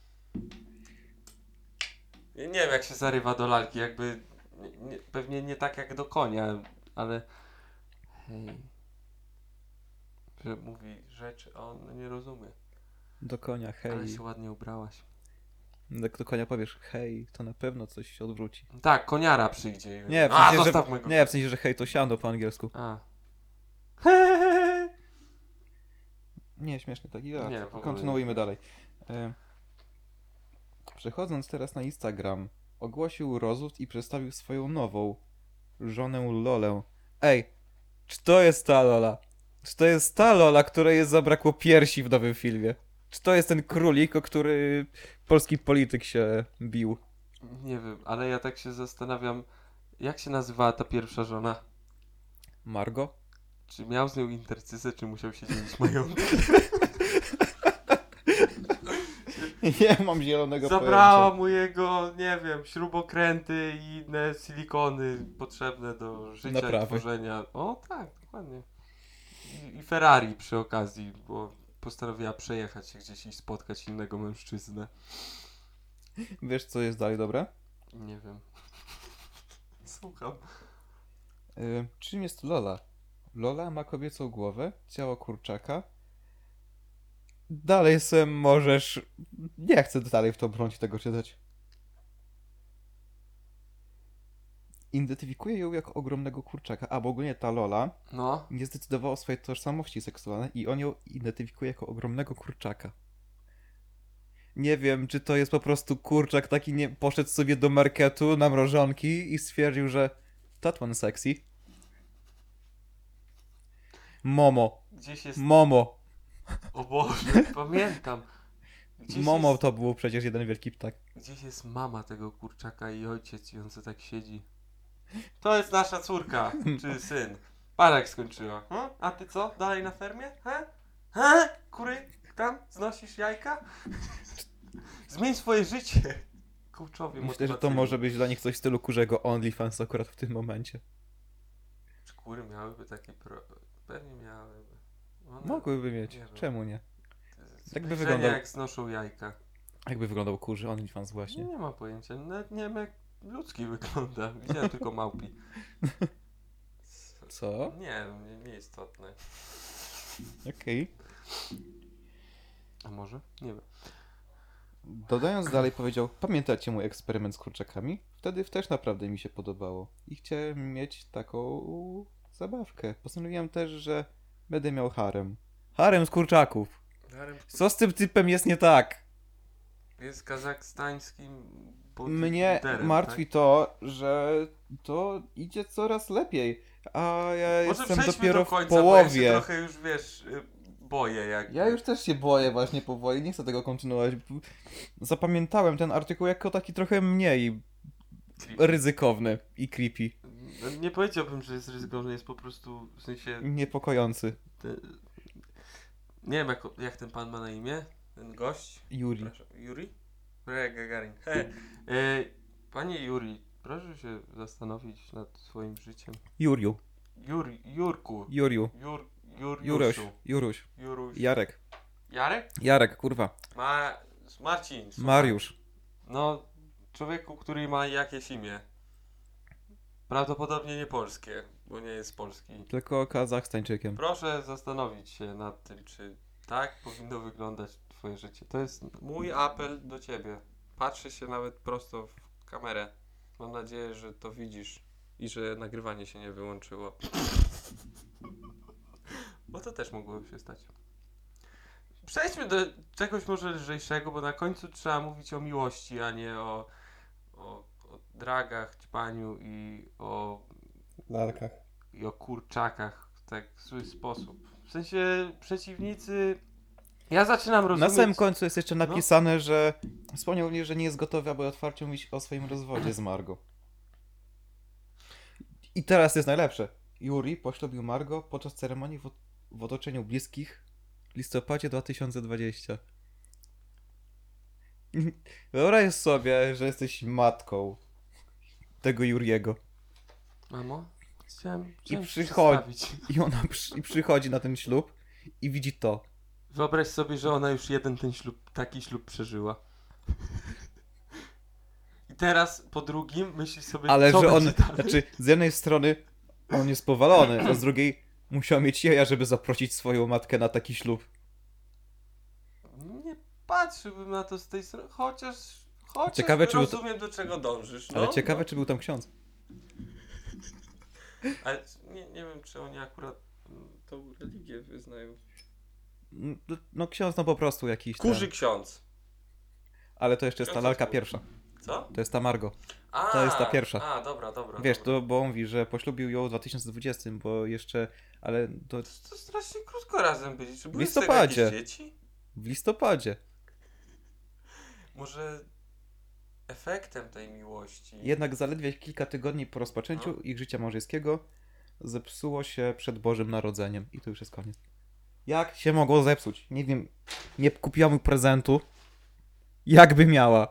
Ja nie wiem jak się zarywa do lalki, jakby nie, nie, pewnie nie tak jak do konia, ale hej, że mówi rzeczy, a on nie rozumie. Do konia, hej. Ale się ładnie ubrałaś. Jak do konia powiesz hej, to na pewno coś się odwróci. Tak, koniara przyjdzie. i- Nie, w a, sensie, że, zostawmy go. nie, w sensie, że hej to siano po angielsku. A. Nie, śmiesznie tak. Ja, Nie, w ogóle kontynuujmy dalej. E, przechodząc teraz na Instagram, ogłosił rozwód i przedstawił swoją nową żonę Lolę. Ej, czy to jest ta Lola? Czy to jest ta Lola, której jest zabrakło piersi w nowym filmie? Czy to jest ten królik, o który polski polityk się bił? Nie wiem, ale ja tak się zastanawiam, jak się nazywała ta pierwsza żona? Margo? Czy miał z nią intercyzę, czy musiał się dzielić majątkiem? Nie mam zielonego Zabrała pojęcia. mu jego, nie wiem, śrubokręty i inne silikony potrzebne do życia Naprawy. i tworzenia. O tak, dokładnie. I, I Ferrari przy okazji, bo postanowiła przejechać się gdzieś i spotkać innego mężczyznę. Wiesz, co jest dalej dobre? Nie wiem. Słucham. Y, czym jest Lola? Lola ma kobiecą głowę, ciało kurczaka. Dalej sem możesz... Nie chcę dalej w to bronić tego czytać. Identyfikuje ją jako ogromnego kurczaka, a bo ogólnie ta Lola No. nie zdecydowała o swojej tożsamości seksualnej i on ją identyfikuje jako ogromnego kurczaka. Nie wiem, czy to jest po prostu kurczak taki, nie poszedł sobie do marketu na mrożonki i stwierdził, że that one sexy. Momo. Gdzieś jest... Momo. O Boże, pamiętam. Gdzieś Momo jest... to był przecież jeden wielki ptak. Gdzieś jest mama tego kurczaka i ojciec i on co tak siedzi. To jest nasza córka, czy syn. Parek skończyła. Hm? A ty co? Dalej na fermie? He? He? Kury? Tam? Znosisz jajka? Zmień swoje życie. Coachowie Myślę, że to motywacyjni. może być dla nich coś w stylu kurzego OnlyFans akurat w tym momencie. Czy kury miałyby takie pro... Pewnie miałyby. One... Mogłyby mieć. nie wiem. Czemu nie? Jakby by wyglądał... wyglądał- jak znoszą jajka. Jakby wyglądał kurzy OnlyFans Nie, właśnie. nie mam pojęcia. Nawet nie wiem jak ludzki wygląda. Widziałem tylko małpi. Co? Nie, nie, nieistotne. Okej. A może? Nie wiem. Dodając dalej powiedział, pamiętacie mój eksperyment z kurczakami? Wtedy też naprawdę mi się podobało. I chciałem mieć taką zabawkę. Postanowiłem też, że będę miał harem. Harem z kurczaków. Co z tym typem jest nie tak? Jest kazachstańskim Mnie bodybuilderem, martwi to, że to idzie coraz lepiej. A ja tak? Może jestem przejdźmy dopiero do w końca, bo ja się połowie. trochę już, wiesz, y, boję jak... Ja już też się boję właśnie powoli, nie chcę tego kontynuować. Zapamiętałem ten artykuł jako taki trochę mniej ryzykowny i creepy. No, nie powiedziałbym, że jest ryzykowny, jest po prostu, w sensie... Niepokojący. Te, nie wiem, jak, jak ten pan ma na imię, ten gość. Yuri. Przepraszam, Yuri? Yuri Gagarin. He. E, panie Yuri, proszę się zastanowić nad swoim życiem. Juriu. Juri, Jurku. Juriu. Jur, Jur, Juruś. Juszu. Juruś. Juruś. Jarek. Jarek? Jarek, kurwa. Ma... Marcin. Słuchaj. Mariusz. No, człowieku, który ma jakieś imię. Prawdopodobnie nie polskie, bo nie jest polski. Tylko Kazachstańczykiem. Proszę zastanowić się nad tym, czy tak powinno wyglądać twoje życie. To jest mój apel do ciebie. Patrzę się nawet prosto w kamerę. Mam nadzieję, że to widzisz i że nagrywanie się nie wyłączyło. Bo to też mogłoby się stać. Przejdźmy do czegoś może lżejszego, bo na końcu trzeba mówić o miłości, a nie o, o, o dragach, ćpaniu i o, Lalkach. i o kurczakach w tak zły sposób. W sensie przeciwnicy... Ja zaczynam Na rozumieć... samym końcu jest jeszcze napisane, no. że wspomniał mnie, że nie jest gotowy, aby otwarcie mówić o swoim rozwodzie z Margo. I teraz jest najlepsze. Yuri poślubił Margo podczas ceremonii w, w otoczeniu bliskich w listopadzie dwa tysiące dwudziestym. Wyobraź sobie, że jesteś matką tego Yuriego. Mamo? Chciałem, chciałem I przychodzi. przedstawić. I ona przy, i przychodzi na ten ślub i widzi to. Wyobraź sobie, że ona już jeden ten ślub, taki ślub przeżyła. I teraz po drugim myśli sobie, Ale co że on, będzie dalej? znaczy z jednej strony on jest powalony, a z drugiej musiał mieć jaja, żeby zaprosić swoją matkę na taki ślub. Nie patrzyłbym na to z tej strony, chociaż, chociaż Ciekawe, czy był rozumiem do czego dążysz. No, Ale ciekawe, no. czy był tam ksiądz. Ale nie, nie wiem, czy oni akurat mm, tą religię wyznają. No, no ksiądz no po prostu jakiś Kurzy ten. ksiądz. Ale to jeszcze jest ta Ksiądz lalka jest- pierwsza. Co? To jest ta Margo. A, To jest ta pierwsza. A, dobra, dobra. Wiesz, dobra. to bo on mówi, że poślubił ją w dwa tysiące dwudziestym, bo jeszcze, ale to To, to strasznie krótko razem byli. Czy były z listopadzie. tego jakieś dzieci? w listopadzie. Może efektem tej miłości... Jednak zaledwie kilka tygodni po rozpoczęciu No. ich życia małżeńskiego zepsuło się przed Bożym Narodzeniem. I to już jest koniec. Jak się mogło zepsuć? Nie wiem. Nie kupiła mu prezentu. Jakby miała?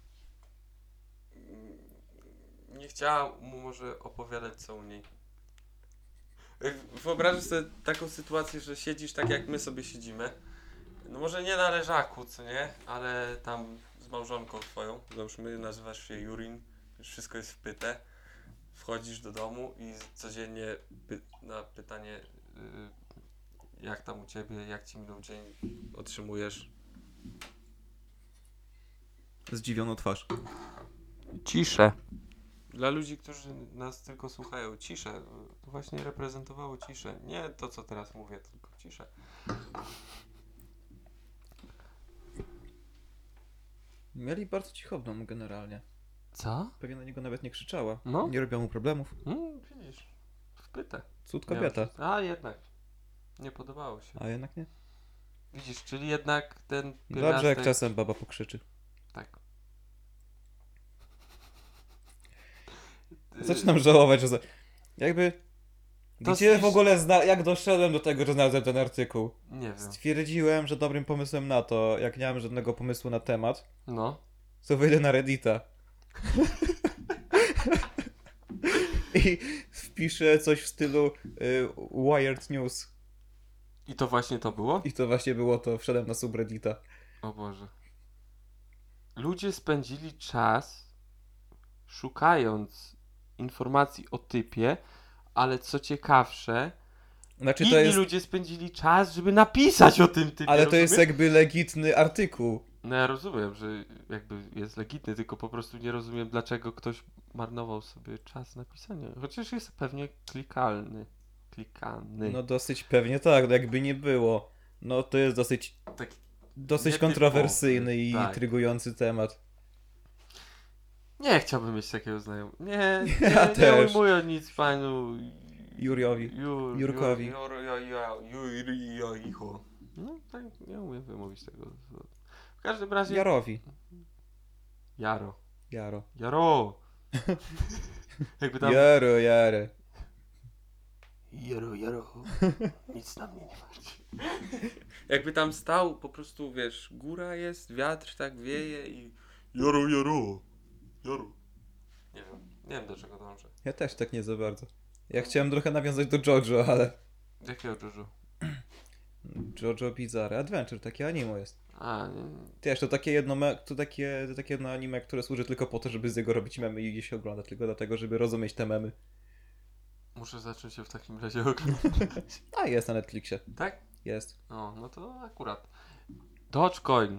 Nie chciała mu może opowiadać co u niej. Wyobrażasz sobie taką sytuację, że siedzisz tak jak my sobie siedzimy. No może nie na leżaku, co nie? Ale tam z małżonką twoją. Załóżmy, nazywasz się Jurin. Już wszystko jest wpyte. Wchodzisz do domu i codziennie py na pytanie yy, jak tam u ciebie, jak ci minął dzień, otrzymujesz Zdziwioną twarz. ciszę. Dla ludzi, którzy nas tylko słuchają, ciszę. To właśnie reprezentowało ciszę. Nie to, co teraz mówię, tylko ciszę. Mieli bardzo cicho w domu generalnie. Co? Pewnie na niego nawet nie krzyczała. No. Nie robiła mu problemów. Hmm, widzisz, wpytę. Cud kobieta. Miał- A jednak. Nie podobało się. A jednak nie. Widzisz, czyli jednak ten Dobrze, jak pierwiastek... czasem baba pokrzyczy. Tak. Zaczynam żałować, że... Za... Jakby... To Gdzie znisz- w ogóle zna... Jak doszedłem do tego, że znalazłem ten artykuł? Nie wiem. Stwierdziłem, że dobrym pomysłem na to, jak nie mam żadnego pomysłu na temat, No. to wyjdę na Reddita. I wpiszę coś w stylu y, Wired News. I to właśnie to było? I to właśnie było to, wszedłem na subreddita. O Boże. Ludzie spędzili czas szukając informacji o typie, ale co ciekawsze, Znaczy to inni jest... ludzie spędzili czas, żeby napisać o tym typie. Ale to jest rozumiesz? jakby legitny artykuł. No ja rozumiem, że jakby jest legitny, tylko po prostu nie rozumiem, dlaczego ktoś marnował sobie czas napisania. Chociaż jest pewnie klikalny. Klikany. No dosyć pewnie tak, no jakby nie było. No to jest dosyć, Taki dosyć nietypowy, kontrowersyjny i tak. intrygujący temat. Nie chciałbym mieć takiego znajomego. Nie, nie, Ja nie też. ujmuję nic panu Juriowi. Jur, Jurkowi. Jur, Jur, Jur, Jur, Jur, No tak, nie umiem wymówić tego. W każdym razie... Jarowi. Jaro. Jaro. Jaro! Jakby tam... Jaro, jaro. Jaro, jaro. Nic na mnie nie martwi. Jakby tam stał, po prostu, wiesz, góra jest, wiatr tak wieje i... Jaro, jaro. Jaro. Nie wiem, nie wiem do czego dążę. Ja też tak nie za bardzo. Ja chciałem trochę nawiązać do JoJo, ale... Jakiego JoJo? JoJo Bizarre Adventure, takie anime jest. A, nie, nie. Wiesz, to takie jedno, me- to takie, to takie jedno anime, które służy tylko po to, żeby z niego robić memy i je się ogląda, tylko dlatego, żeby rozumieć te memy. Muszę zacząć się w takim razie oglądać. A jest na Netflixie. Tak? Jest. O, no to akurat. Dogecoin.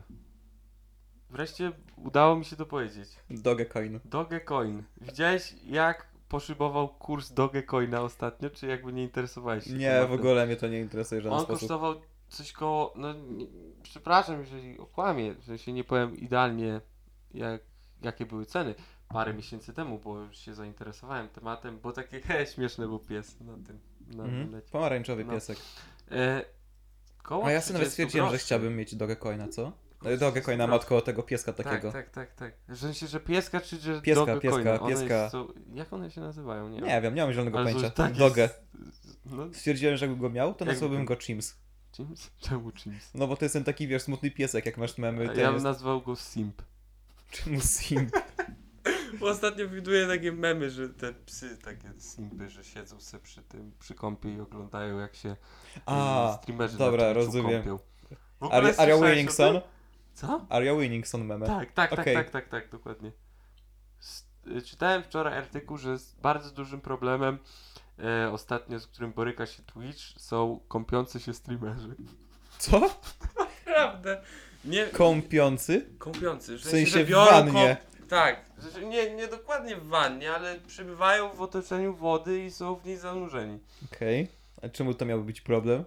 Wreszcie udało mi się to powiedzieć. Dogecoin. Dogecoin. Widziałeś jak poszybował kurs Dogecoina ostatnio, czy jakby nie interesowałeś się Nie, tematem? w ogóle mnie to nie interesuje w żaden On sposób. kosztował coś koło, no nie, przepraszam, jeżeli okłamię, w sensie nie powiem idealnie jak, jakie były ceny parę miesięcy temu, bo już się zainteresowałem tematem, bo takie he, śmieszne był pies na tym, na Mhm. necie. Pomarańczowy No. piesek. E, koło A ja sobie nawet trzydzieści stwierdziłem, że groszy. chciałbym mieć Dogecoina, co? Koło Dogecoina trzydzieści matko tego pieska takiego. Tak, tak, tak, tak. W sensie, że pieska czy że Pieska, Dogecoina? pieska, One pieska. Są, jak one się nazywają? Nie, Nie wiem, nie mam zielonego Ale to pojęcia. już tak Dogę. jest- No, Stwierdziłem, że jakbym go miał, to Jakby nazwałbym był? go Chims. Chims? Czemu Chims? No bo to jest ten taki, wiesz, smutny piesek, jak masz memy. A To ja bym jest... nazwał go Simp. Czemu Simp? Bo ostatnio widuję takie memy, że te psy, takie simpy, że siedzą sobie przy tym, przy kąpie i oglądają jak się A, y, streamerzy dobra, na Twitchu rozumiem. kąpią. W ogóle Are, are you słyszałeś winning o son? tym? Co? Are you winning son meme? Tak, tak, tak, Okej. tak, tak, tak, dokładnie. S- y, Czytałem wczoraj artykuł, że z bardzo dużym problemem e, ostatnio, z którym boryka się Twitch, są kąpiący się streamerzy. Co? Naprawdę. Nie, Kąpiący? kąpiący. W sensie że w biorą wannie. Kąp... Tak, że nie, nie dokładnie w wannie, ale przybywają w otoczeniu wody i są w niej zanurzeni. Okej. A czemu to miałby być problem?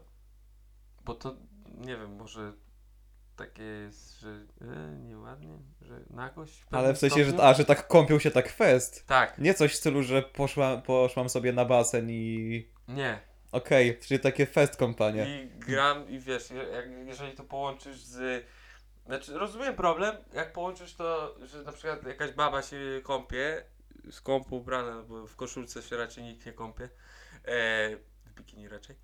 Bo to, nie wiem, może takie jest, że e, nieładnie, że nagość w pewnym Ale w sensie, że, stopniu? a, że tak kąpią się tak fest. Tak, Nie coś w stylu, że poszła, poszłam sobie na basen i... nie. Okej, czyli takie fest kąpanie. I gram i wiesz, je- jak, jeżeli to połączysz z... Znaczy, rozumiem problem, jak połączysz to, że na przykład jakaś baba się kąpie, z kąpu ubrana, bo w koszulce się raczej nikt nie kąpie, e, w bikini raczej,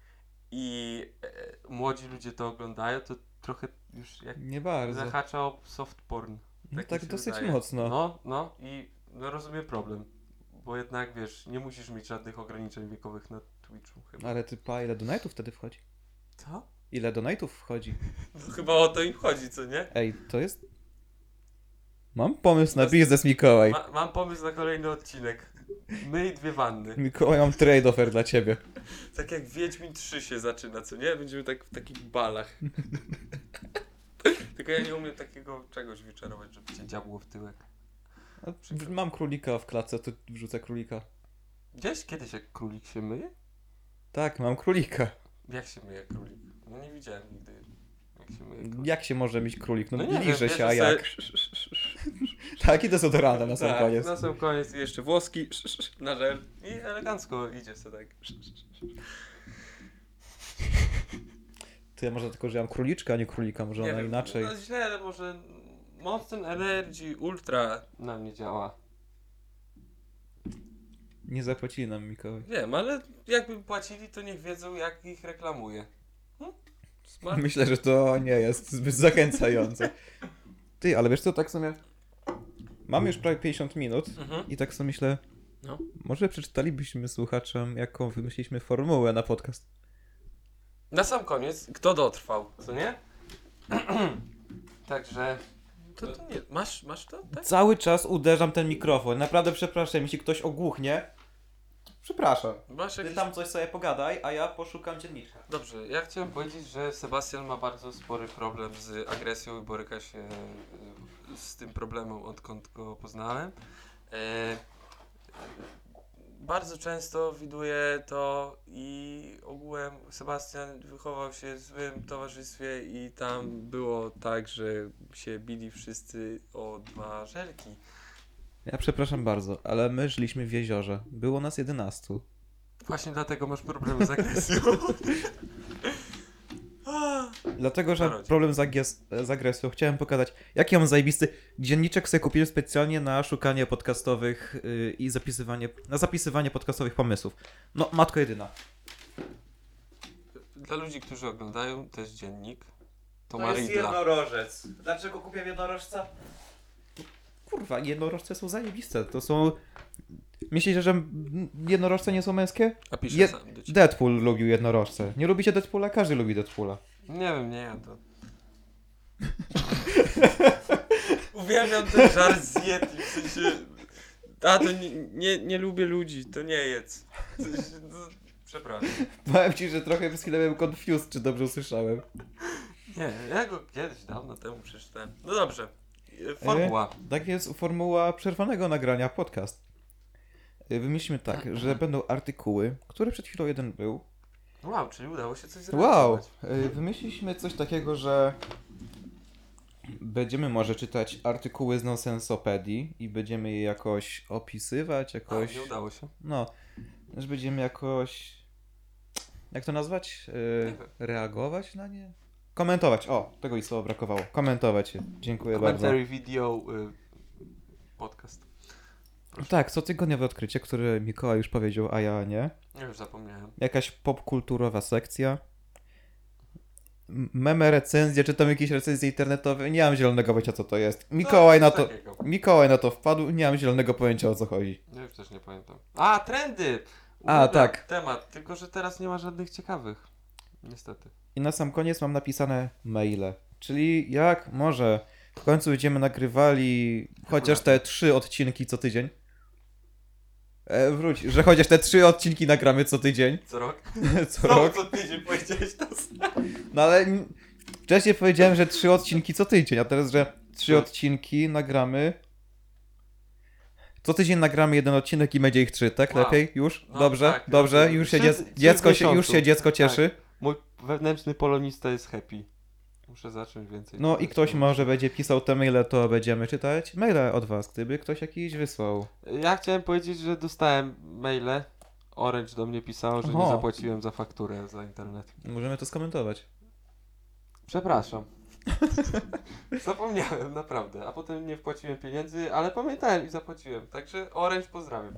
i e, młodzi ludzie to oglądają, to trochę już jak Nie bardzo. zahacza o soft porn. No Tak mi tak się dosyć wydaje. mocno. No, no i no rozumiem problem, bo jednak wiesz, nie musisz mieć żadnych ograniczeń wiekowych na Twitchu chyba. Ale ty pa, ile donate'ów wtedy wchodzi? Co? Ile donate'ów wchodzi? No, chyba o to im chodzi, co nie? Ej, to jest... Mam pomysł na Nas- biznes, Mikołaj. Ma, mam pomysł na kolejny odcinek. My i dwie wanny. Mikołaj, mam trade offer dla ciebie. Tak jak Wiedźmin trzy się zaczyna, co nie? Będziemy tak w takich balach. Tylko ja nie umiem takiego czegoś wyczarować, żeby cię dziabło w tyłek. A, Mam królika w klatce, to wrzucę królika. Widziałeś kiedyś jak królik się myje? Tak, mam królika. Jak się myje królik? No nie widziałem nigdy jak się myje królik. Jak się może mieć królik? No, No nie wiem, liże się, bierze a jak? Tak, i dezodorantem na sam Tak, koniec. na sam koniec jeszcze włoski na żel i elegancko idzie sobie tak. To ja może tylko, że ja mam króliczka, a nie królika, może Nie ona wiem, inaczej. No źle, ale może Monster Energy Ultra na mnie działa. Nie zapłacili nam, Mikołaj. Wiem, ale jakby płacili, to niech wiedzą, jak ich reklamuję. Hm? Smart. Myślę, że to nie jest zbyt zachęcające. Ty, ale wiesz co, tak sobie... Mamy już prawie pięćdziesiąt minut Mhm. i tak sobie myślę, No. może przeczytalibyśmy słuchaczom, jaką wymyśliliśmy formułę na podcast. Na sam koniec, kto dotrwał, co nie? Także... To, to nie, masz, masz to? Tak? Cały czas uderzam ten mikrofon. Naprawdę przepraszam, jeśli ktoś ogłuchnie. Przepraszam. Masz Ty jakiś... tam coś sobie pogadaj, a ja poszukam dzienniczka. Dobrze, ja chciałem powiedzieć, że Sebastian ma bardzo spory problem z agresją i boryka się e, z tym problemem, odkąd go poznałem. E, bardzo często widuję to i ogółem Sebastian wychował się w złym towarzystwie i tam było tak, że się bili wszyscy o dwa żelki. Ja przepraszam bardzo, ale my żyliśmy w jeziorze. Było nas jedenastu. Właśnie dlatego masz problemy z agresją. Dlatego, że narodzie. problem z, agies- z agresją. Chciałem pokazać, jaki mam zajebisty dzienniczek sobie kupiłem specjalnie na szukanie podcastowych yy, i zapisywanie, na zapisywanie podcastowych pomysłów. No, matko jedyna. Dla ludzi, którzy oglądają, to jest dziennik. To, To ma jest Riddla. jednorożec. Dlaczego kupiłem jednorożca? Kurwa, jednorożce są zajebiste. To są... Myślicie, że m- jednorożce nie są męskie? A piszę Je- sam do ciebie. Deadpool lubił jednorożce. Nie lubicie Deadpoola? Każdy lubi Deadpoola. Nie wiem, nie ja to. Uwielbiam ten żart z Yeti, w sensie... A, to nie, nie, nie lubię ludzi, to nie jedz. W sensie, no, przepraszam. Powiem ci, że trochę przez chwilę byłem confused, czy dobrze usłyszałem. Nie, ja go kiedyś dawno temu przeczytałem. No dobrze. Formuła. E, tak jest formuła przerwanego nagrania podcast. E, Wymyślimy tak, że będą artykuły, które przed chwilą jeden był. Wow, czyli udało się coś Wow! zrealizować. E, Wymyśliliśmy coś takiego, że będziemy może czytać artykuły z Nonsensopedii i będziemy je jakoś opisywać, A, jakoś... nie udało się. No, że będziemy jakoś... Jak to nazwać? E, Nie wiem. reagować na nie? Komentować. O, tego i słowa brakowało. Komentować je. Dziękuję bardzo. Commentary video y, podcast. Tak, cotygodniowe odkrycie, które Mikołaj już powiedział, a ja nie. Ja już zapomniałem. Jakaś popkulturowa sekcja. M- Meme recenzje, czy tam jakieś recenzje internetowe. Nie mam zielonego pojęcia, co to jest. Mikołaj No, na coś to... takiego. Mikołaj na to wpadł, nie mam zielonego pojęcia, o co chodzi. Ja już też nie pamiętam. A, trendy! A, Uwielbiam tak. Temat, tylko że teraz nie ma żadnych ciekawych. Niestety. I na sam koniec mam napisane maile. Czyli jak może w końcu będziemy nagrywali chociaż te trzy odcinki co tydzień. E, wróć, że chociaż te trzy odcinki nagramy co tydzień. Co rok? co Znowu rok. co tydzień powiedziałeś to. No ale n- wcześniej powiedziałem, że trzy odcinki co tydzień, a teraz, że trzy Trzy. odcinki nagramy. Co tydzień nagramy jeden odcinek i będzie ich trzy, tak? Wow. Lepiej? Już? No, dobrze? tak, dobrze? dobrze. Już się, Trzy- dziec- trzy w dziecko się, już miesiącu. się dziecko Tak. cieszy. Mój wewnętrzny polonista jest happy. Muszę zacząć więcej. No i czytać. ktoś może będzie pisał te maile, to będziemy czytać maile od was, gdyby ktoś jakiś wysłał. Ja chciałem powiedzieć, że dostałem maile. Orange do mnie pisało, że nie Oho. zapłaciłem za fakturę za internet. Możemy to skomentować. Przepraszam. Zapomniałem, naprawdę. A potem nie wpłaciłem pieniędzy, ale pamiętałem i zapłaciłem. Także Orange pozdrawiam.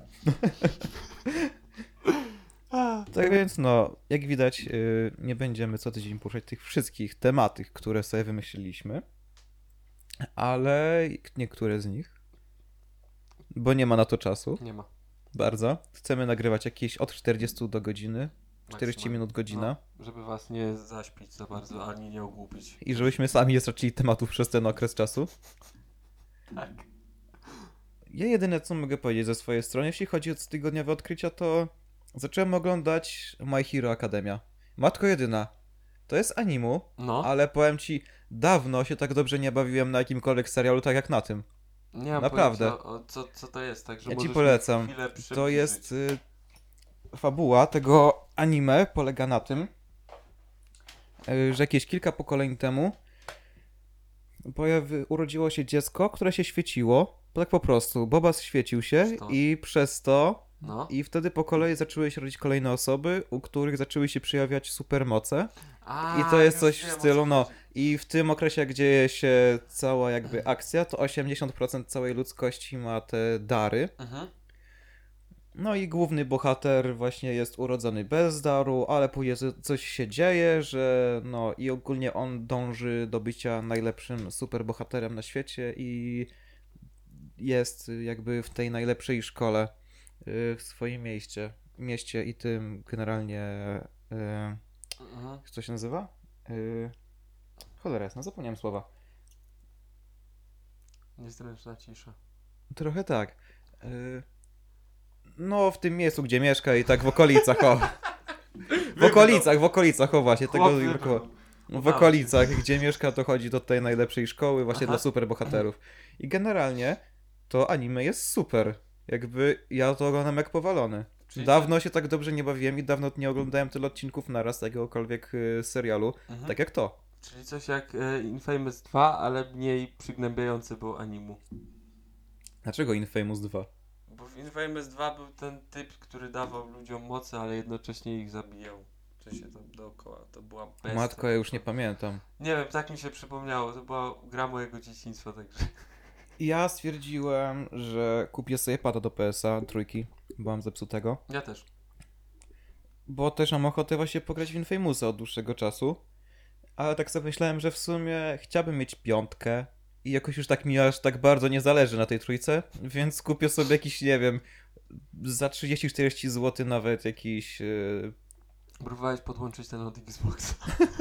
Tak więc no, jak widać, yy, nie będziemy co tydzień poruszać tych wszystkich tematów, które sobie wymyśliliśmy, ale niektóre z nich, bo nie ma na to czasu, Nie ma. bardzo. Chcemy nagrywać jakieś od czterdziestu do godziny, czterdzieści Maksymalnie. minut, godzina No, żeby was nie zaśpić za bardzo, ani nie ogłupić. i żebyśmy sami nie stracili tematów przez ten okres czasu. Tak. Ja jedyne co mogę powiedzieć ze swojej strony, jeśli chodzi o tygodniowe odkrycia, to zacząłem oglądać My Hero Academia. Matko jedyna. To jest animu, No, ale powiem ci, dawno się tak dobrze nie bawiłem na jakimkolwiek serialu, tak jak na tym. nie mam naprawdę. pojęcia, o, co, co to jest, także Ja ci możesz mi polecam. chwilę To przybliżyć. jest y, fabuła tego anime, polega na tym, y, że jakieś kilka pokoleń temu pojawi, urodziło się dziecko, które się świeciło, tak po prostu. Bobas świecił się Sztos. i przez to No. i wtedy po kolei zaczęły się rodzić kolejne osoby, u których zaczęły się przejawiać supermoce. A, I to jest już coś wiem, w o co stylu, no, chodzi. i w tym okresie, jak dzieje się cała jakby akcja, to osiemdziesiąt procent całej ludzkości ma te dary. Mhm. No i główny bohater właśnie jest urodzony bez daru, ale później z- coś się dzieje, że no i ogólnie on dąży do bycia najlepszym superbohaterem na świecie i jest jakby w tej najlepszej szkole y, w swoim mieście, mieście i tym generalnie y, Mhm. jak to się nazywa? Y, cholera jasna, zapomniałem słowa. Niezręczna cisza. Trochę tak. Y, no w tym miejscu, gdzie mieszka i tak w okolicach, o. W okolicach, w okolicach, o właśnie, tego Chłop mi brakowało. wybrnął. W okolicach, gdzie mieszka, to chodzi do tej najlepszej szkoły, właśnie Aha. dla superbohaterów. I generalnie to anime jest super. Jakby ja to oglądam jak powalony. Czyli Dawno się tak dobrze nie bawiłem i dawno nie oglądałem tyle odcinków naraz jakiegokolwiek y, serialu, Mhm. tak jak to. Czyli coś jak e, Infamous dwa, ale mniej przygnębiający był animu. Dlaczego Infamous dwa? Bo w Infamous dwa był ten typ, który dawał ludziom mocy, ale jednocześnie ich zabijał. W sensie to dookoła, to była bestia. Matko, ja już nie pamiętam. Nie wiem, tak mi się przypomniało, to była gra mojego dzieciństwa, także... Ja stwierdziłem, że kupię sobie pada do P S A trójki, bo mam zepsutego. Ja też. Bo też mam ochotę właśnie pograć w Infamousa od dłuższego czasu. Ale tak sobie myślałem, że w sumie chciałbym mieć piątkę i jakoś już tak mi aż tak bardzo nie zależy na tej trójce, więc kupię sobie jakiś, nie wiem, za trzydzieści czterdzieści złotych nawet jakiś... Yy... Próbowałeś podłączyć ten od Xboxa?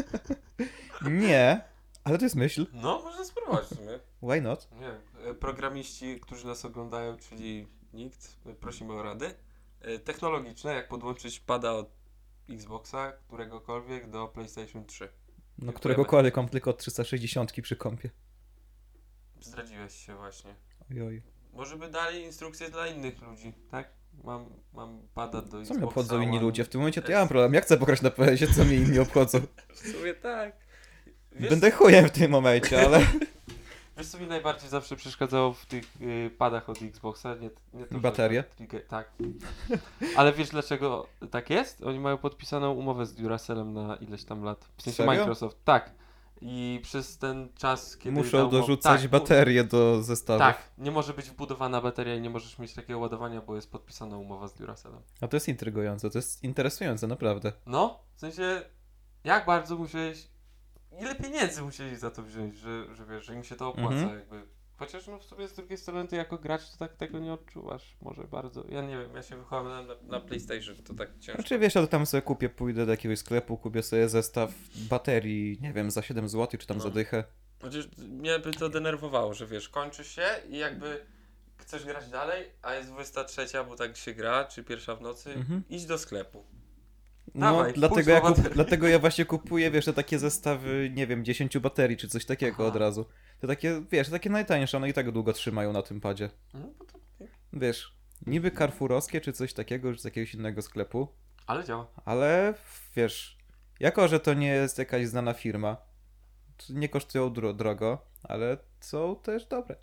Nie, ale to jest myśl. No, można spróbować w sumie. Why not? Nie wiem, programiści, którzy nas oglądają, czyli nikt, prosimy o rady. E, Technologiczne, jak podłączyć pada od Xboxa, któregokolwiek do PlayStation trzy. No któregokolwiek mam tylko trzysta sześćdziesiąt przy kompie. Zdradziłeś się właśnie. Ojoj. Może by dali instrukcje dla innych ludzi, tak? Mam, mam pada do Co Xboxa. mnie obchodzą inni One ludzie? W tym momencie to ja S. mam problem. Ja chcę pograć na P S ie, co mnie inni obchodzą. W sumie tak. Wiesz, Będę chujem w tym momencie, ale... wiesz co mi najbardziej zawsze przeszkadzało w tych y, padach od Xboxa? Nie, nie to, że Baterie? na trigger- Tak. Ale wiesz dlaczego tak jest? Oni mają podpisaną umowę z Duracellem na ileś tam lat. W sensie Serio? Microsoft. Tak. I przez ten czas, kiedy... ta Muszą umowa- dorzucać tak, mu- baterie do zestawów. Tak. Nie może być wbudowana bateria i nie możesz mieć takiego ładowania, bo jest podpisana umowa z Duracellem. A to jest intrygujące, to jest interesujące, naprawdę. No, w sensie, jak bardzo musiałeś, ile pieniędzy musieli za to wziąć, że, że wiesz, że im się to opłaca, Mhm. jakby. Chociaż no w sobie z drugiej strony ty jako gracz to tak tego nie odczuwasz, może bardzo. Ja nie wiem, ja się wychowałem na, na PlayStation, to tak ciężko. Znaczy wiesz, ale tam sobie kupię, pójdę do jakiegoś sklepu, kupię sobie zestaw baterii, nie wiem, za siedem złotych czy tam No. za dychę. Chociaż mnie by to denerwowało, że wiesz, kończy się i jakby chcesz grać dalej, a jest dwudziesta trzecia, bo tak się gra, czy pierwsza w nocy, Mhm. idź do sklepu. No, Dawaj, dlatego pójdź ja, po kup, baterię. dlatego ja właśnie kupuję, wiesz, te takie zestawy, nie wiem, dziesięć baterii czy coś takiego Aha. od razu. To takie, wiesz, takie najtańsze, one i tak długo trzymają na tym padzie. No, bo to... Wiesz, niby carrefourowskie czy coś takiego, czy z jakiegoś innego sklepu, Ale działa. ale wiesz, jako że to nie jest jakaś znana firma, to nie kosztują dro- drogo, ale są też dobre.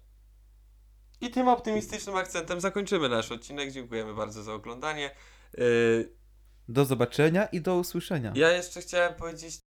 I tym optymistycznym akcentem zakończymy nasz odcinek. Dziękujemy bardzo za oglądanie. Yy, Do zobaczenia i do usłyszenia. ja jeszcze chciałem powiedzieć